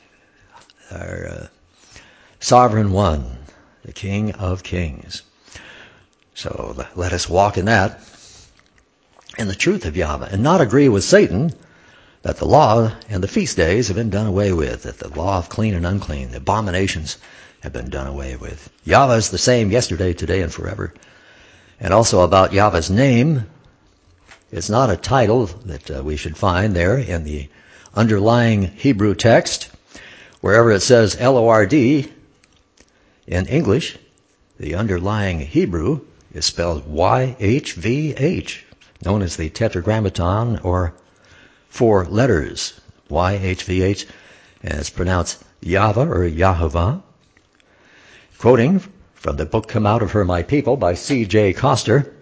our uh, sovereign one, the King of Kings. So let us walk in that, in the truth of Yahweh, and not agree with Satan that the law and the feast days have been done away with, that the law of clean and unclean, the abominations have been done away with. Yahweh is the same yesterday, today, and forever. And also about Yahweh's name, it's not a title that uh, we should find there in the underlying Hebrew text. Wherever it says L O R D in English, the underlying Hebrew is spelled Y H V H, known as the Tetragrammaton, or four letters, Y H V H, and it's pronounced Yahweh or Yahovah. Quoting from the book Come Out of Her, My People by C J Coster,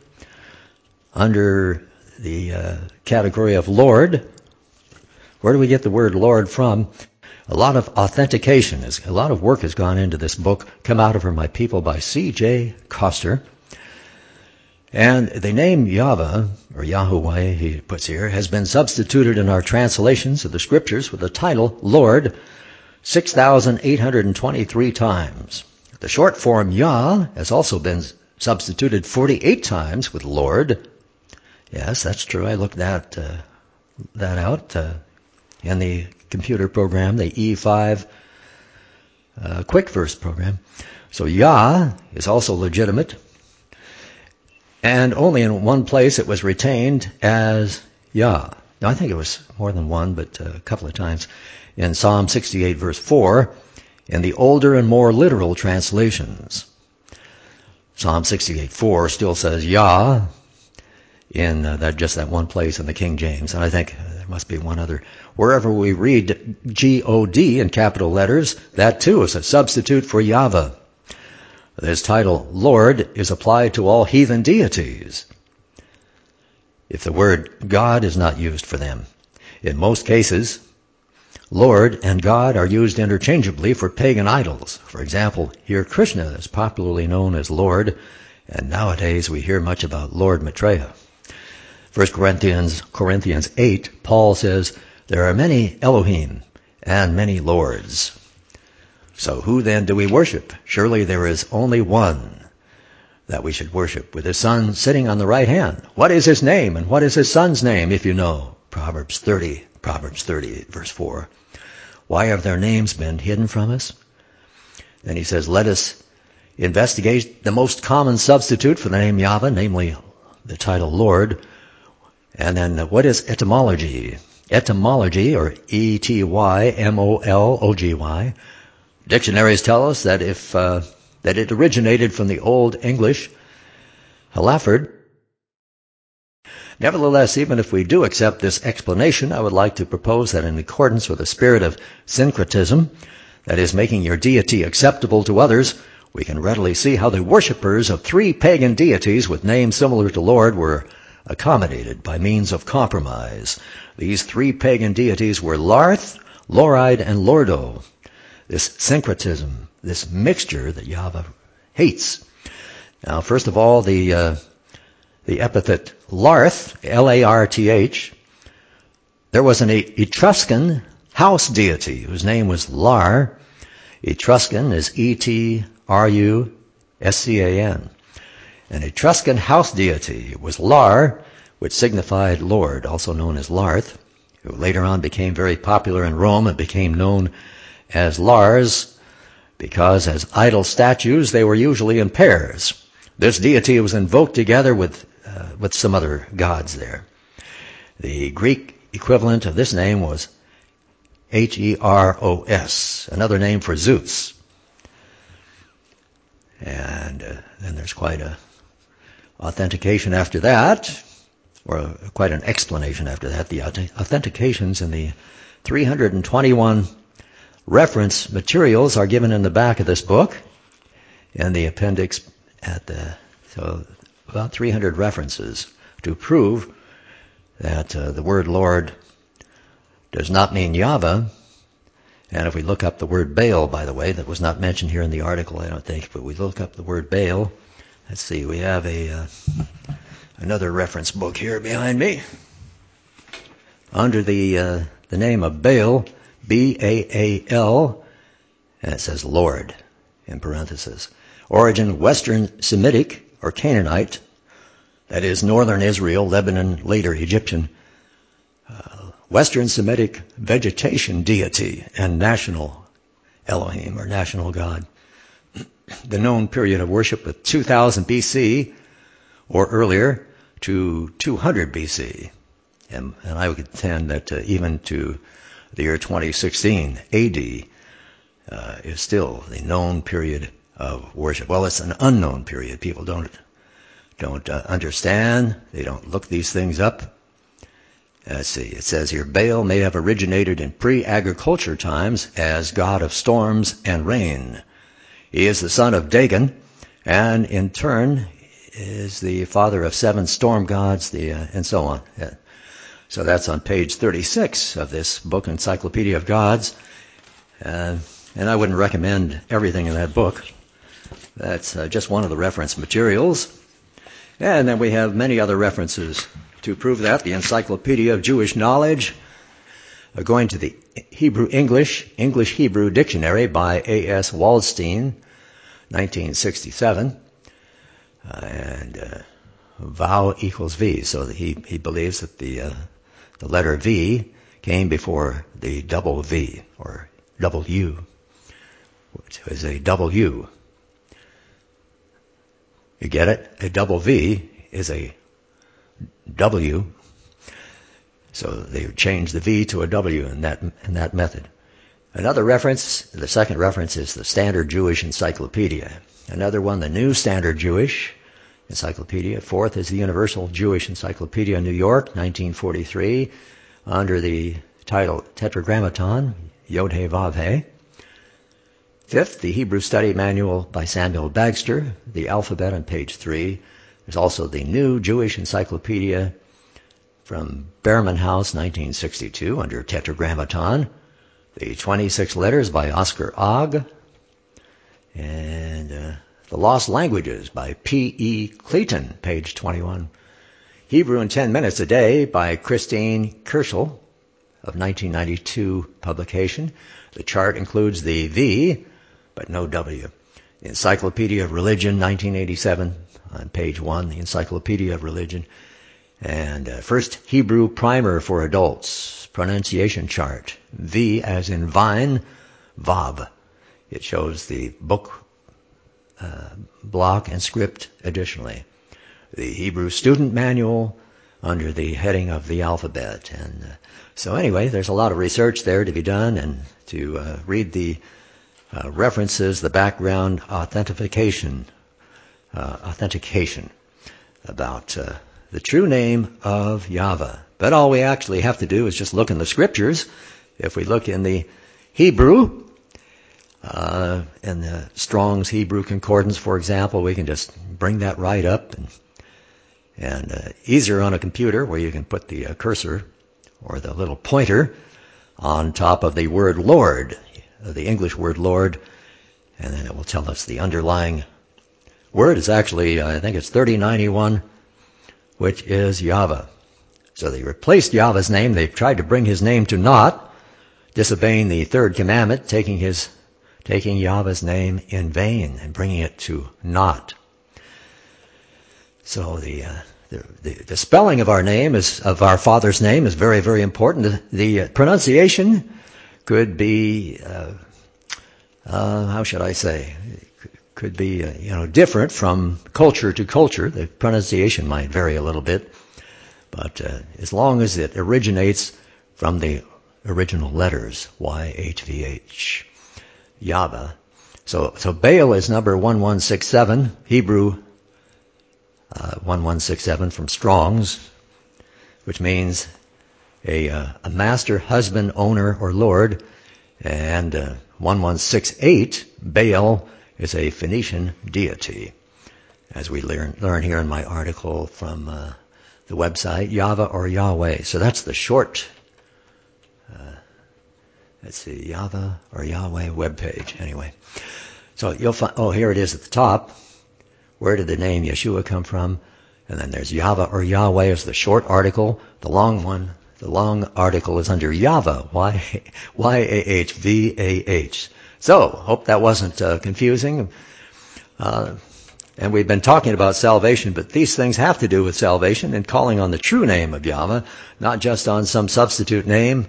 under the uh, category of Lord. Where do we get the word Lord from? A lot of authentication, is, a lot of work has gone into this book, Come Out of Her, My People by C J Coster. And the name Yahweh, or Yahuwah, he puts here, has been substituted in our translations of the Scriptures with the title Lord six thousand eight hundred twenty-three times. The short form Yah has also been substituted forty-eight times with Lord. Yes, that's true. I looked that uh, that out uh, in the computer program, the E five uh, Quick Verse program. So Yah is also legitimate. And only in one place it was retained as Yah. Now, I think it was more than one, but a couple of times. In Psalm sixty-eight, verse four, in the older and more literal translations. Psalm sixty-eight, four still says Yah in uh, that just that one place in the King James. And I think uh, there must be one other. Wherever we read G O D in capital letters, that too is a substitute for Yahweh. This title, Lord, is applied to all heathen deities, if the word God is not used for them. In most cases, Lord and God are used interchangeably for pagan idols. For example, here Krishna is popularly known as Lord, and nowadays we hear much about Lord Maitreya. First Corinthians, Corinthians eight, Paul says, there are many Elohim and many Lords. So who then do we worship? Surely there is only one that we should worship, with his Son sitting on the right hand. What is his name, and what is his Son's name, if you know? Proverbs thirty, Proverbs thirty, verse four. Why have their names been hidden from us? Then he says, let us investigate the most common substitute for the name Yahweh, namely the title Lord. And then what is etymology? Etymology, or E T Y M O L O G Y. Dictionaries tell us that if uh, that it originated from the Old English halaford. Nevertheless, even if we do accept this explanation, I would like to propose that in accordance with the spirit of syncretism, that is, making your deity acceptable to others, we can readily see how the worshippers of three pagan deities with names similar to Lord were accommodated by means of compromise. These three pagan deities were Larth, Loride, and Lordo. This syncretism, this mixture that Yahweh hates. Now, first of all, the uh, the epithet Larth, L A R T H, there was an Etruscan house deity whose name was Lar. Etruscan is E T R U S C A N. An Etruscan house deity was Lar, which signified Lord, also known as Larth, who later on became very popular in Rome and became known as Lars, because as idol statues they were usually in pairs. This deity was invoked together with uh, with some other gods there. The Greek equivalent of this name was H E R O S, another name for Zeus. And uh, then there's quite a authentication after that, or quite an explanation after that. The authentications in the three hundred twenty-one reference materials are given in the back of this book, in the appendix at the, so about three hundred references to prove that uh, the word Lord does not mean Yahweh. And if we look up the word Baal, by the way, that was not mentioned here in the article, I don't think, but we look up the word Baal. Let's see, we have a uh, another reference book here behind me. Under the uh, the name of Baal, B A A L, and it says Lord in parentheses. Origin Western Semitic or Canaanite, that is northern Israel, Lebanon, later Egyptian. Uh, Western Semitic vegetation deity and national Elohim or national God. The known period of worship with two thousand B C or earlier to two hundred B C. And, and I would contend that uh, even to the year twenty sixteen A D uh, is still the known period of worship. Well, it's an unknown period. People don't don't uh, understand. They don't look these things up. Let's see. It says here, Baal may have originated in pre-agriculture times as god of storms and rain. He is the son of Dagon, and in turn is the father of seven storm gods, the uh, and so on. Yeah. So that's on page thirty-six of this book, Encyclopedia of Gods. Uh, and I wouldn't recommend everything in that book. That's uh, just one of the reference materials. And then we have many other references to prove that. The Encyclopedia of Jewish Knowledge, uh, going to the Hebrew English, English Hebrew Dictionary by A S Waldstein, nineteen sixty-seven. Uh, and uh, Vau equals V. So that he, he believes that the, uh, the letter V came before the double V, or double U, which is a double U. You get it? A double V is a W. So they changed the V to a W in that in that method. Another reference, the second reference, is the Standard Jewish Encyclopedia. Another one, the New Standard Jewish Encyclopedia. Fourth is the Universal Jewish Encyclopedia, New York, nineteen forty-three, under the title Tetragrammaton, Yod-He Vav-He. Fifth, the Hebrew Study Manual by Samuel Bagster, the alphabet on page three. There's also the New Jewish Encyclopedia from Behrman House, nineteen sixty-two, under Tetragrammaton. The twenty-six Letters by Oscar Ogg. And uh, The Lost Languages by P E Clayton, page twenty-one. Hebrew in ten minutes a Day by Christine Kerschel, of nineteen ninety-two publication. The chart includes the V, but no W. The Encyclopedia of Religion, nineteen eighty-seven, on page one, the Encyclopedia of Religion. And uh, First Hebrew Primer for Adults, pronunciation chart. V as in vine, Vav. It shows the book uh, block and script additionally. The Hebrew Student Manual under the heading of the alphabet. And uh, so anyway, there's a lot of research there to be done, and to uh, read the uh, references, the background authentication, uh, authentication about uh, the true name of Yahweh. But all we actually have to do is just look in the scriptures. If we look in the Hebrew, uh, in the Strong's Hebrew Concordance, for example, we can just bring that right up, and And uh, easier on a computer where you can put the uh, cursor or the little pointer on top of the word Lord, uh, the English word Lord, and then it will tell us the underlying word is actually, uh, I think it's thirty ninety-one, which is Yahweh. So they replaced Yahweh's name. They've tried to bring his name to naught, disobeying the third commandment, taking his, taking Yahweh's name in vain and bringing it to naught. So the, uh, the, the the spelling of our name is of our Father's name is very, very important. The, the uh, pronunciation could be uh, uh, how should I say? Could be uh, you know different from culture to culture. The pronunciation might vary a little bit, but uh, as long as it originates from the original letters, Y H V H, Yahweh. So so Baal is number one one six seven, Hebrew. Uh, one one six seven from Strong's, which means a, uh, a master, husband, owner, or lord. And uh, one one six eight, Baal, is a Phoenician deity, as we learn, learn here in my article from uh, the website, Yahweh or Yahweh. So that's the short, uh, let's see, Yahweh or Yahweh webpage. Anyway, so you'll find, oh, here it is at the top. Where did the name Yeshua come from? And then there's Yahweh or Yahweh is the short article. The long one, the long article is under Yahweh, Y A H V A H. So, hope that wasn't uh, confusing. Uh, and we've been talking about salvation, but these things have to do with salvation and calling on the true name of Yahweh, not just on some substitute name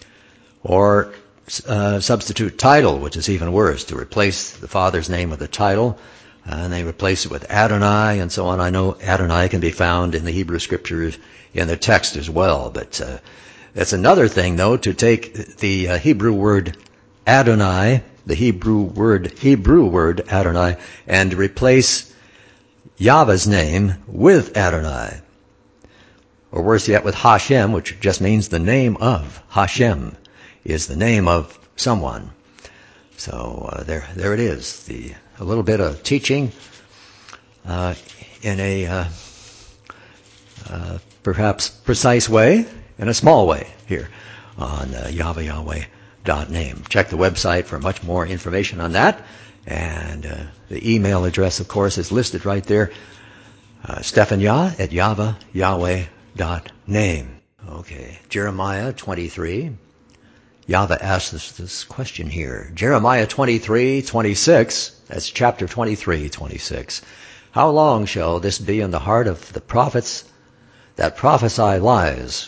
or uh, substitute title, which is even worse, to replace the Father's name with a title. And they replace it with Adonai and so on. I know Adonai can be found in the Hebrew scriptures in the text as well. But uh, that's another thing, though, to take the uh, Hebrew word Adonai, the Hebrew word Hebrew word Adonai, and replace Yahweh's name with Adonai. Or worse yet, with Hashem, which just means the name of. Hashem is the name of someone. So uh, there, there it is. The a little bit of teaching uh, in a uh, uh, perhaps precise way, in a small way here on uh, Yahweh Yahweh dot name. Check the website for much more information on that, and uh, the email address, of course, is listed right there. Uh, Stephania at Yahweh Yahweh dot name. Okay, Jeremiah twenty-three. Yahweh asks this, this question here. Jeremiah twenty-three twenty-six, that's chapter twenty-three twenty-six. How long shall this be in the heart of the prophets that prophesy lies,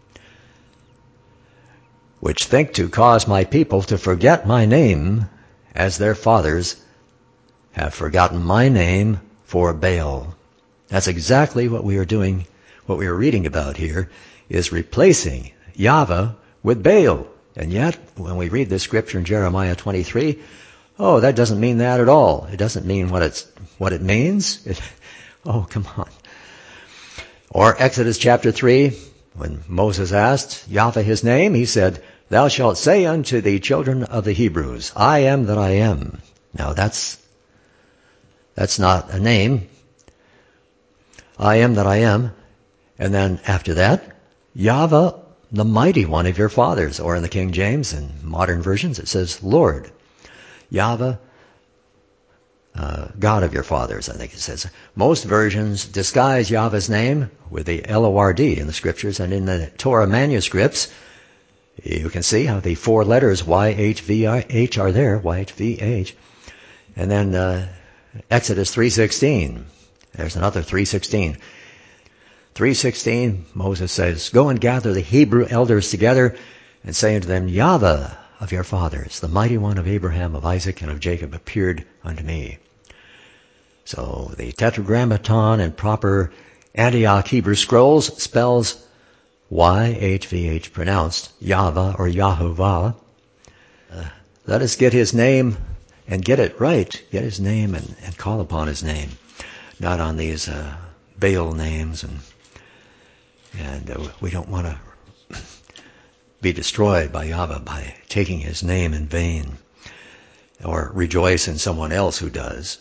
which think to cause my people to forget my name, as their fathers have forgotten my name for Baal? That's exactly what we are doing, what we are reading about here, is replacing Yahweh with Baal. And yet, when we read this scripture in Jeremiah twenty-three, oh, that doesn't mean that at all. It doesn't mean what it's what it means. It, oh, come on. Or Exodus chapter three, when Moses asked Yahweh his name, he said, "Thou shalt say unto the children of the Hebrews, I am that I am." Now that's that's not a name. I am that I am. And then after that, Yahweh, the mighty one of your fathers, or in the King James and modern versions it says Lord. Yahweh, uh, God of your fathers, I think it says. Most versions disguise Yahweh's name with the L O R D in the scriptures, and in the Torah manuscripts you can see how the four letters Y H V H are there, Y H V H. And then uh, Exodus three sixteen, there's another three sixteen. three sixteen, Moses says, "Go and gather the Hebrew elders together and say unto them, Yahweh, of your fathers, the mighty one of Abraham, of Isaac, and of Jacob, appeared unto me. So the Tetragrammaton in proper Antioch Hebrew scrolls spells Y H V H pronounced Yahweh or Yahovah. Uh, let us get his name and get it right. Get his name and, and call upon his name. Not on these uh, Baal names. And, and uh, we don't want to be destroyed by Yahweh by taking his name in vain or rejoice in someone else who does.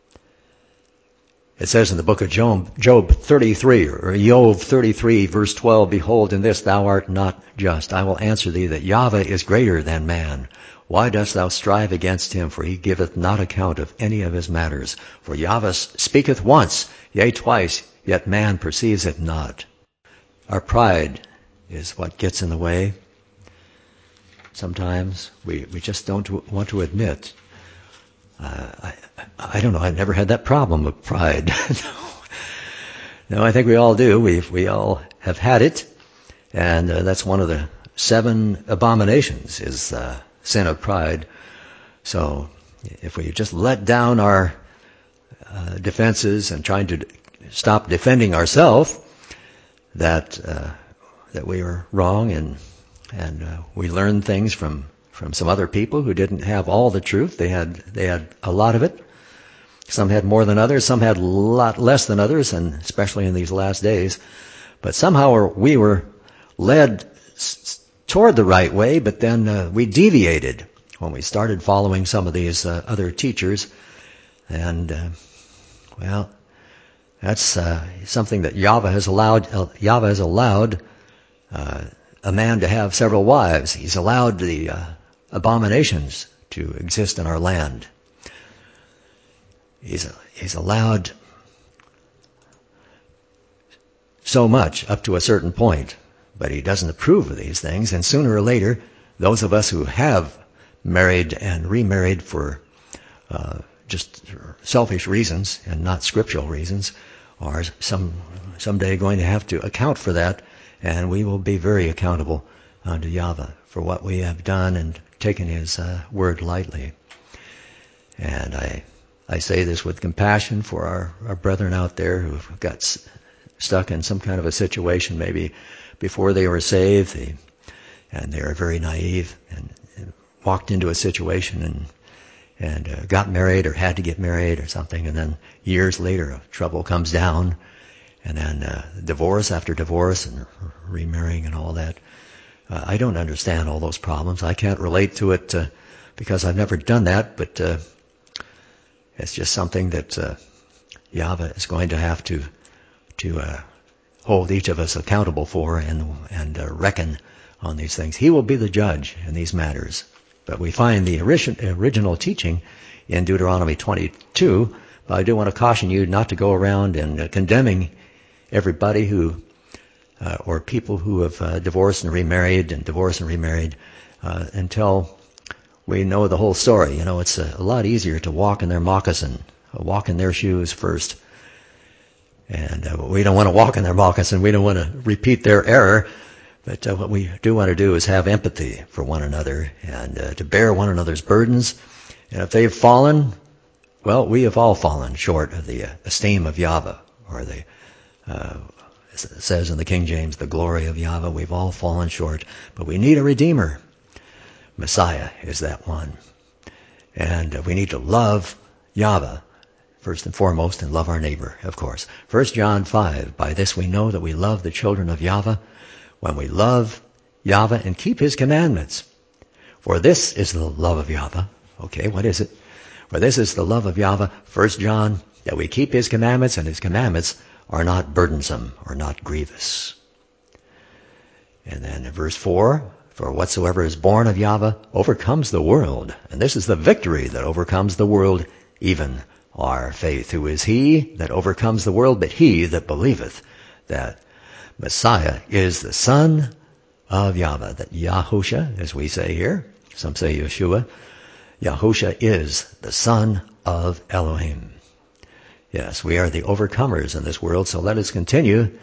It says in the book of Job, Job thirty-three, or Job thirty-three, verse twelve, Behold, in this thou art not just. I will answer thee that Yahweh is greater than man. Why dost thou strive against him? For he giveth not account of any of his matters. For Yahweh speaketh once, yea, twice, yet man perceives it not. Our pride is what gets in the way. Sometimes we, we just don't want to admit. Uh, I, I don't know. I've never had that problem of pride. no. no, I think we all do. We we all have had it, and uh, that's one of the seven abominations is uh, sin of pride. So if we just let down our uh, defenses and trying to stop defending ourselves, that uh, that we are wrong, and and uh, we learn things from. from some other people who didn't have all the truth. They had they had a lot of it. Some had more than others. Some had a lot less than others, and especially in these last days. But somehow we were led s- toward the right way, but then uh, we deviated when we started following some of these uh, other teachers. And, uh, well, that's uh, something that Yahweh has allowed. Uh, Yahweh has allowed uh, a man to have several wives. He's allowed the uh, abominations to exist in our land. He's, he's allowed so much up to a certain point, but he doesn't approve of these things. And sooner or later, those of us who have married and remarried for uh, just selfish reasons and not scriptural reasons are some someday going to have to account for that, and we will be very accountable unto Yahweh for what we have done and taken his uh, word lightly. And I I say this with compassion for our, our brethren out there who got s- stuck in some kind of a situation maybe before they were saved, they, and they were very naive and, and walked into a situation and and uh, got married or had to get married or something, and then years later trouble comes down, and then uh, divorce after divorce and remarrying and all that. Uh, I don't understand all those problems. I can't relate to it uh, because I've never done that, but uh, it's just something that uh, Yahweh is going to have to to uh, hold each of us accountable for and and uh, reckon on these things. He will be the judge in these matters. But we find the original teaching in Deuteronomy twenty-two, but I do want to caution you not to go around and uh, condemning everybody who Uh, or people who have uh, divorced and remarried and divorced and remarried uh, until we know the whole story. You know, it's a, a lot easier to walk in their moccasin, uh, walk in their shoes first. And uh, we don't want to walk in their moccasin. We don't want to repeat their error. But uh, what we do want to do is have empathy for one another and uh, to bear one another's burdens. And if they've fallen, well, we have all fallen short of the uh, esteem of Yahweh, or the uh, it says in the King James, the glory of Yahweh. We've all fallen short, but we need a Redeemer. Messiah is that one. And we need to love Yahweh first and foremost, and love our neighbor, of course. First John five, by this we know that we love the children of Yahweh, when we love Yahweh and keep his commandments. For this is the love of Yahweh. Okay, what is it? For this is the love of Yahweh, First John, that we keep his commandments, and his commandments are not burdensome or not grievous. And then in verse four, for whatsoever is born of Yahweh overcomes the world. And this is the victory that overcomes the world, even our faith. Who is he that overcomes the world but he that believeth that Messiah is the Son of Yahweh, that Yahusha, as we say here, some say Yeshua, Yahusha is the Son of Elohim. Yes, we are the overcomers in this world, so let us continue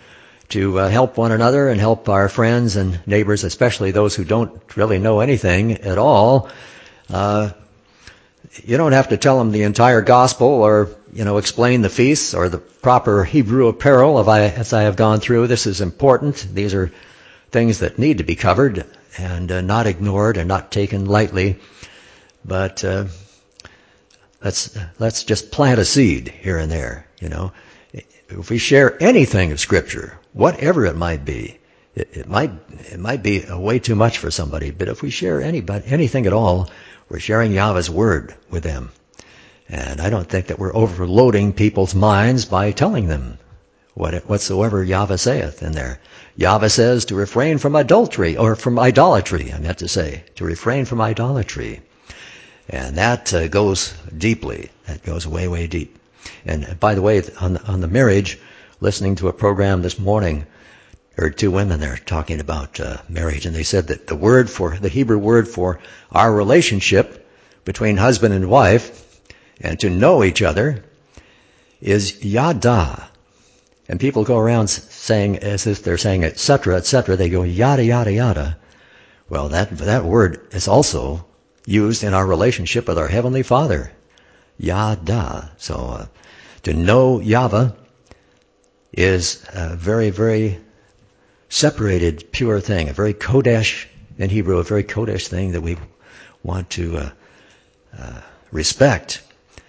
to uh, help one another and help our friends and neighbors, especially those who don't really know anything at all. Uh, you don't have to tell them the entire gospel or, you know, explain the feasts or the proper Hebrew apparel as I, as I have gone through. This is important. These are things that need to be covered and uh, not ignored and not taken lightly. But uh, let's let's just plant a seed here and there, you know. If we share anything of Scripture, whatever it might be, it, it might it might be way too much for somebody. But if we share anybody anything at all, we're sharing Yahweh's word with them. And I don't think that we're overloading people's minds by telling them what whatsoever Yahweh saith in there. Yahweh says to refrain from adultery, or from idolatry, I meant to say, to refrain from idolatry. And that uh, goes deeply. That goes way, way deep. And by the way, on the, on the marriage, listening to a program this morning, heard two women there talking about uh, marriage, and they said that the word for, the Hebrew word for our relationship between husband and wife, and to know each other, is yada. And people go around saying, as if they're saying et cetera, et cetera, they go yada, yada, yada. Well, that, that word is also used in our relationship with our Heavenly Father. Yada. So, uh, to know Yahweh is a very, very separated, pure thing, a very kodesh in Hebrew, a very kodesh thing that we want to uh, uh, respect.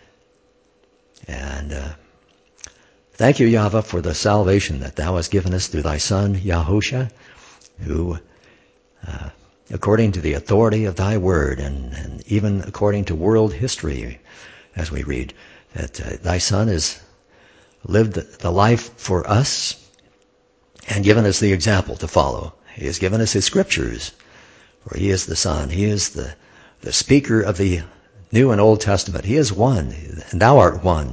And uh, thank you, Yahweh, for the salvation that Thou hast given us through Thy Son, Yahusha, who, uh, according to the authority of Thy Word, and, and even according to world history, as we read, that uh, Thy Son has lived the, the life for us and given us the example to follow. He has given us His Scriptures, for He is the Son. He is the, the speaker of the New and Old Testament. He is one, and Thou art one.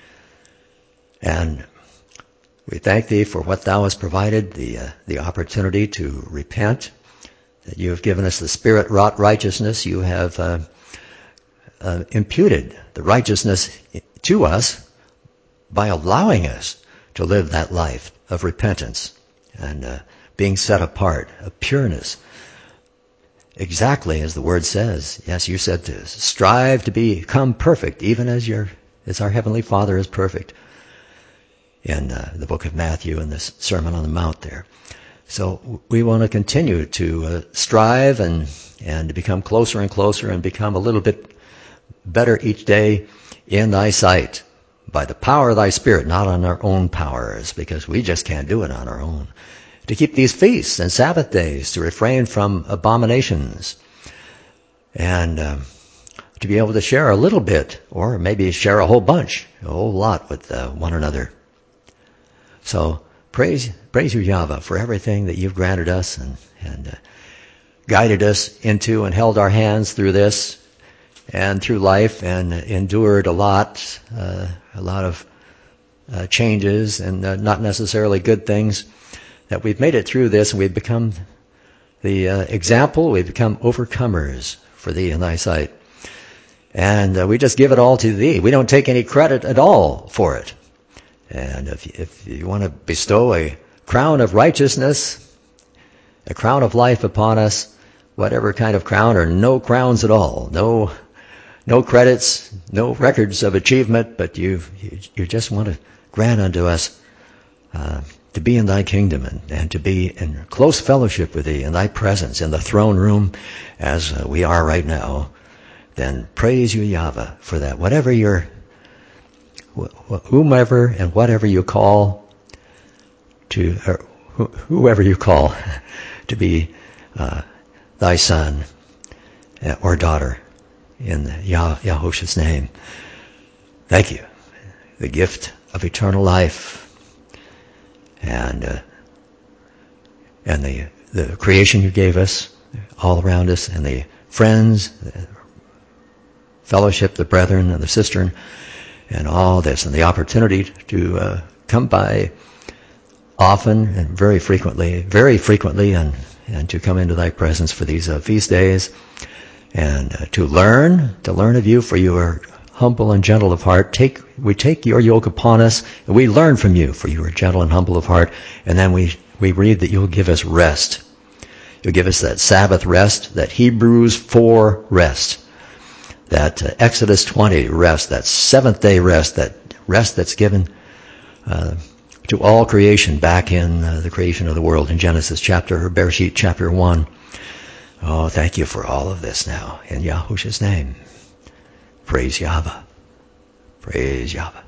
And we thank Thee for what Thou hast provided, the uh, the opportunity to repent, that You have given us the Spirit-wrought righteousness. You have uh, uh, imputed the righteousness to us by allowing us to live that life of repentance and uh, being set apart, of pureness, exactly as the Word says. Yes, You said to strive to become perfect, even as your as our Heavenly Father is perfect, in uh, the book of Matthew and this Sermon on the Mount there. So we want to continue to uh, strive and and to become closer and closer and become a little bit better each day in Thy sight by the power of Thy Spirit, not on our own powers, because we just can't do it on our own. To keep these feasts and Sabbath days, to refrain from abominations, and uh, to be able to share a little bit, or maybe share a whole bunch, a whole lot with uh, one another. So praise, praise You, Yahweh, for everything that You've granted us and, and uh, guided us into and held our hands through this and through life, and endured a lot, uh, a lot of uh, changes and uh, not necessarily good things. That we've made it through this and we've become the uh, example, we've become overcomers for Thee in Thy sight. And uh, we just give it all to Thee. We don't take any credit at all for it. And if, if You want to bestow a crown of righteousness, a crown of life upon us, whatever kind of crown, or no crowns at all, no no credits, no records of achievement, but you you, you just want to grant unto us uh, to be in Thy kingdom and, and to be in close fellowship with Thee, in Thy presence, in the throne room, as uh, we are right now. Then praise You, Yahweh, for that. Whatever your, wh- whomever and whatever You call to, or wh- whoever You call to be uh, Thy son or daughter, in Yah- Yahusha's name. Thank You. The gift of eternal life and uh, and the the creation You gave us all around us, and the friends, the fellowship, the brethren and the sister, and all this, and the opportunity to uh, come by often and very frequently, very frequently, and, and to come into Thy presence for these uh, feast days, and uh, to learn, to learn of You, for You are humble and gentle of heart. Take, we take your yoke upon us, and we learn from you, for you are gentle and humble of heart. And then we, we read that you'll give us rest. You'll give us that Sabbath rest, that Hebrews four rest, that uh, Exodus twenty rest, that seventh day rest, that rest that's given uh, to all creation back in uh, the creation of the world in Genesis chapter, or Bereshit chapter one. Oh, thank you for all of this now, in Yahushua's name. Praise Yahweh. Praise Yahweh.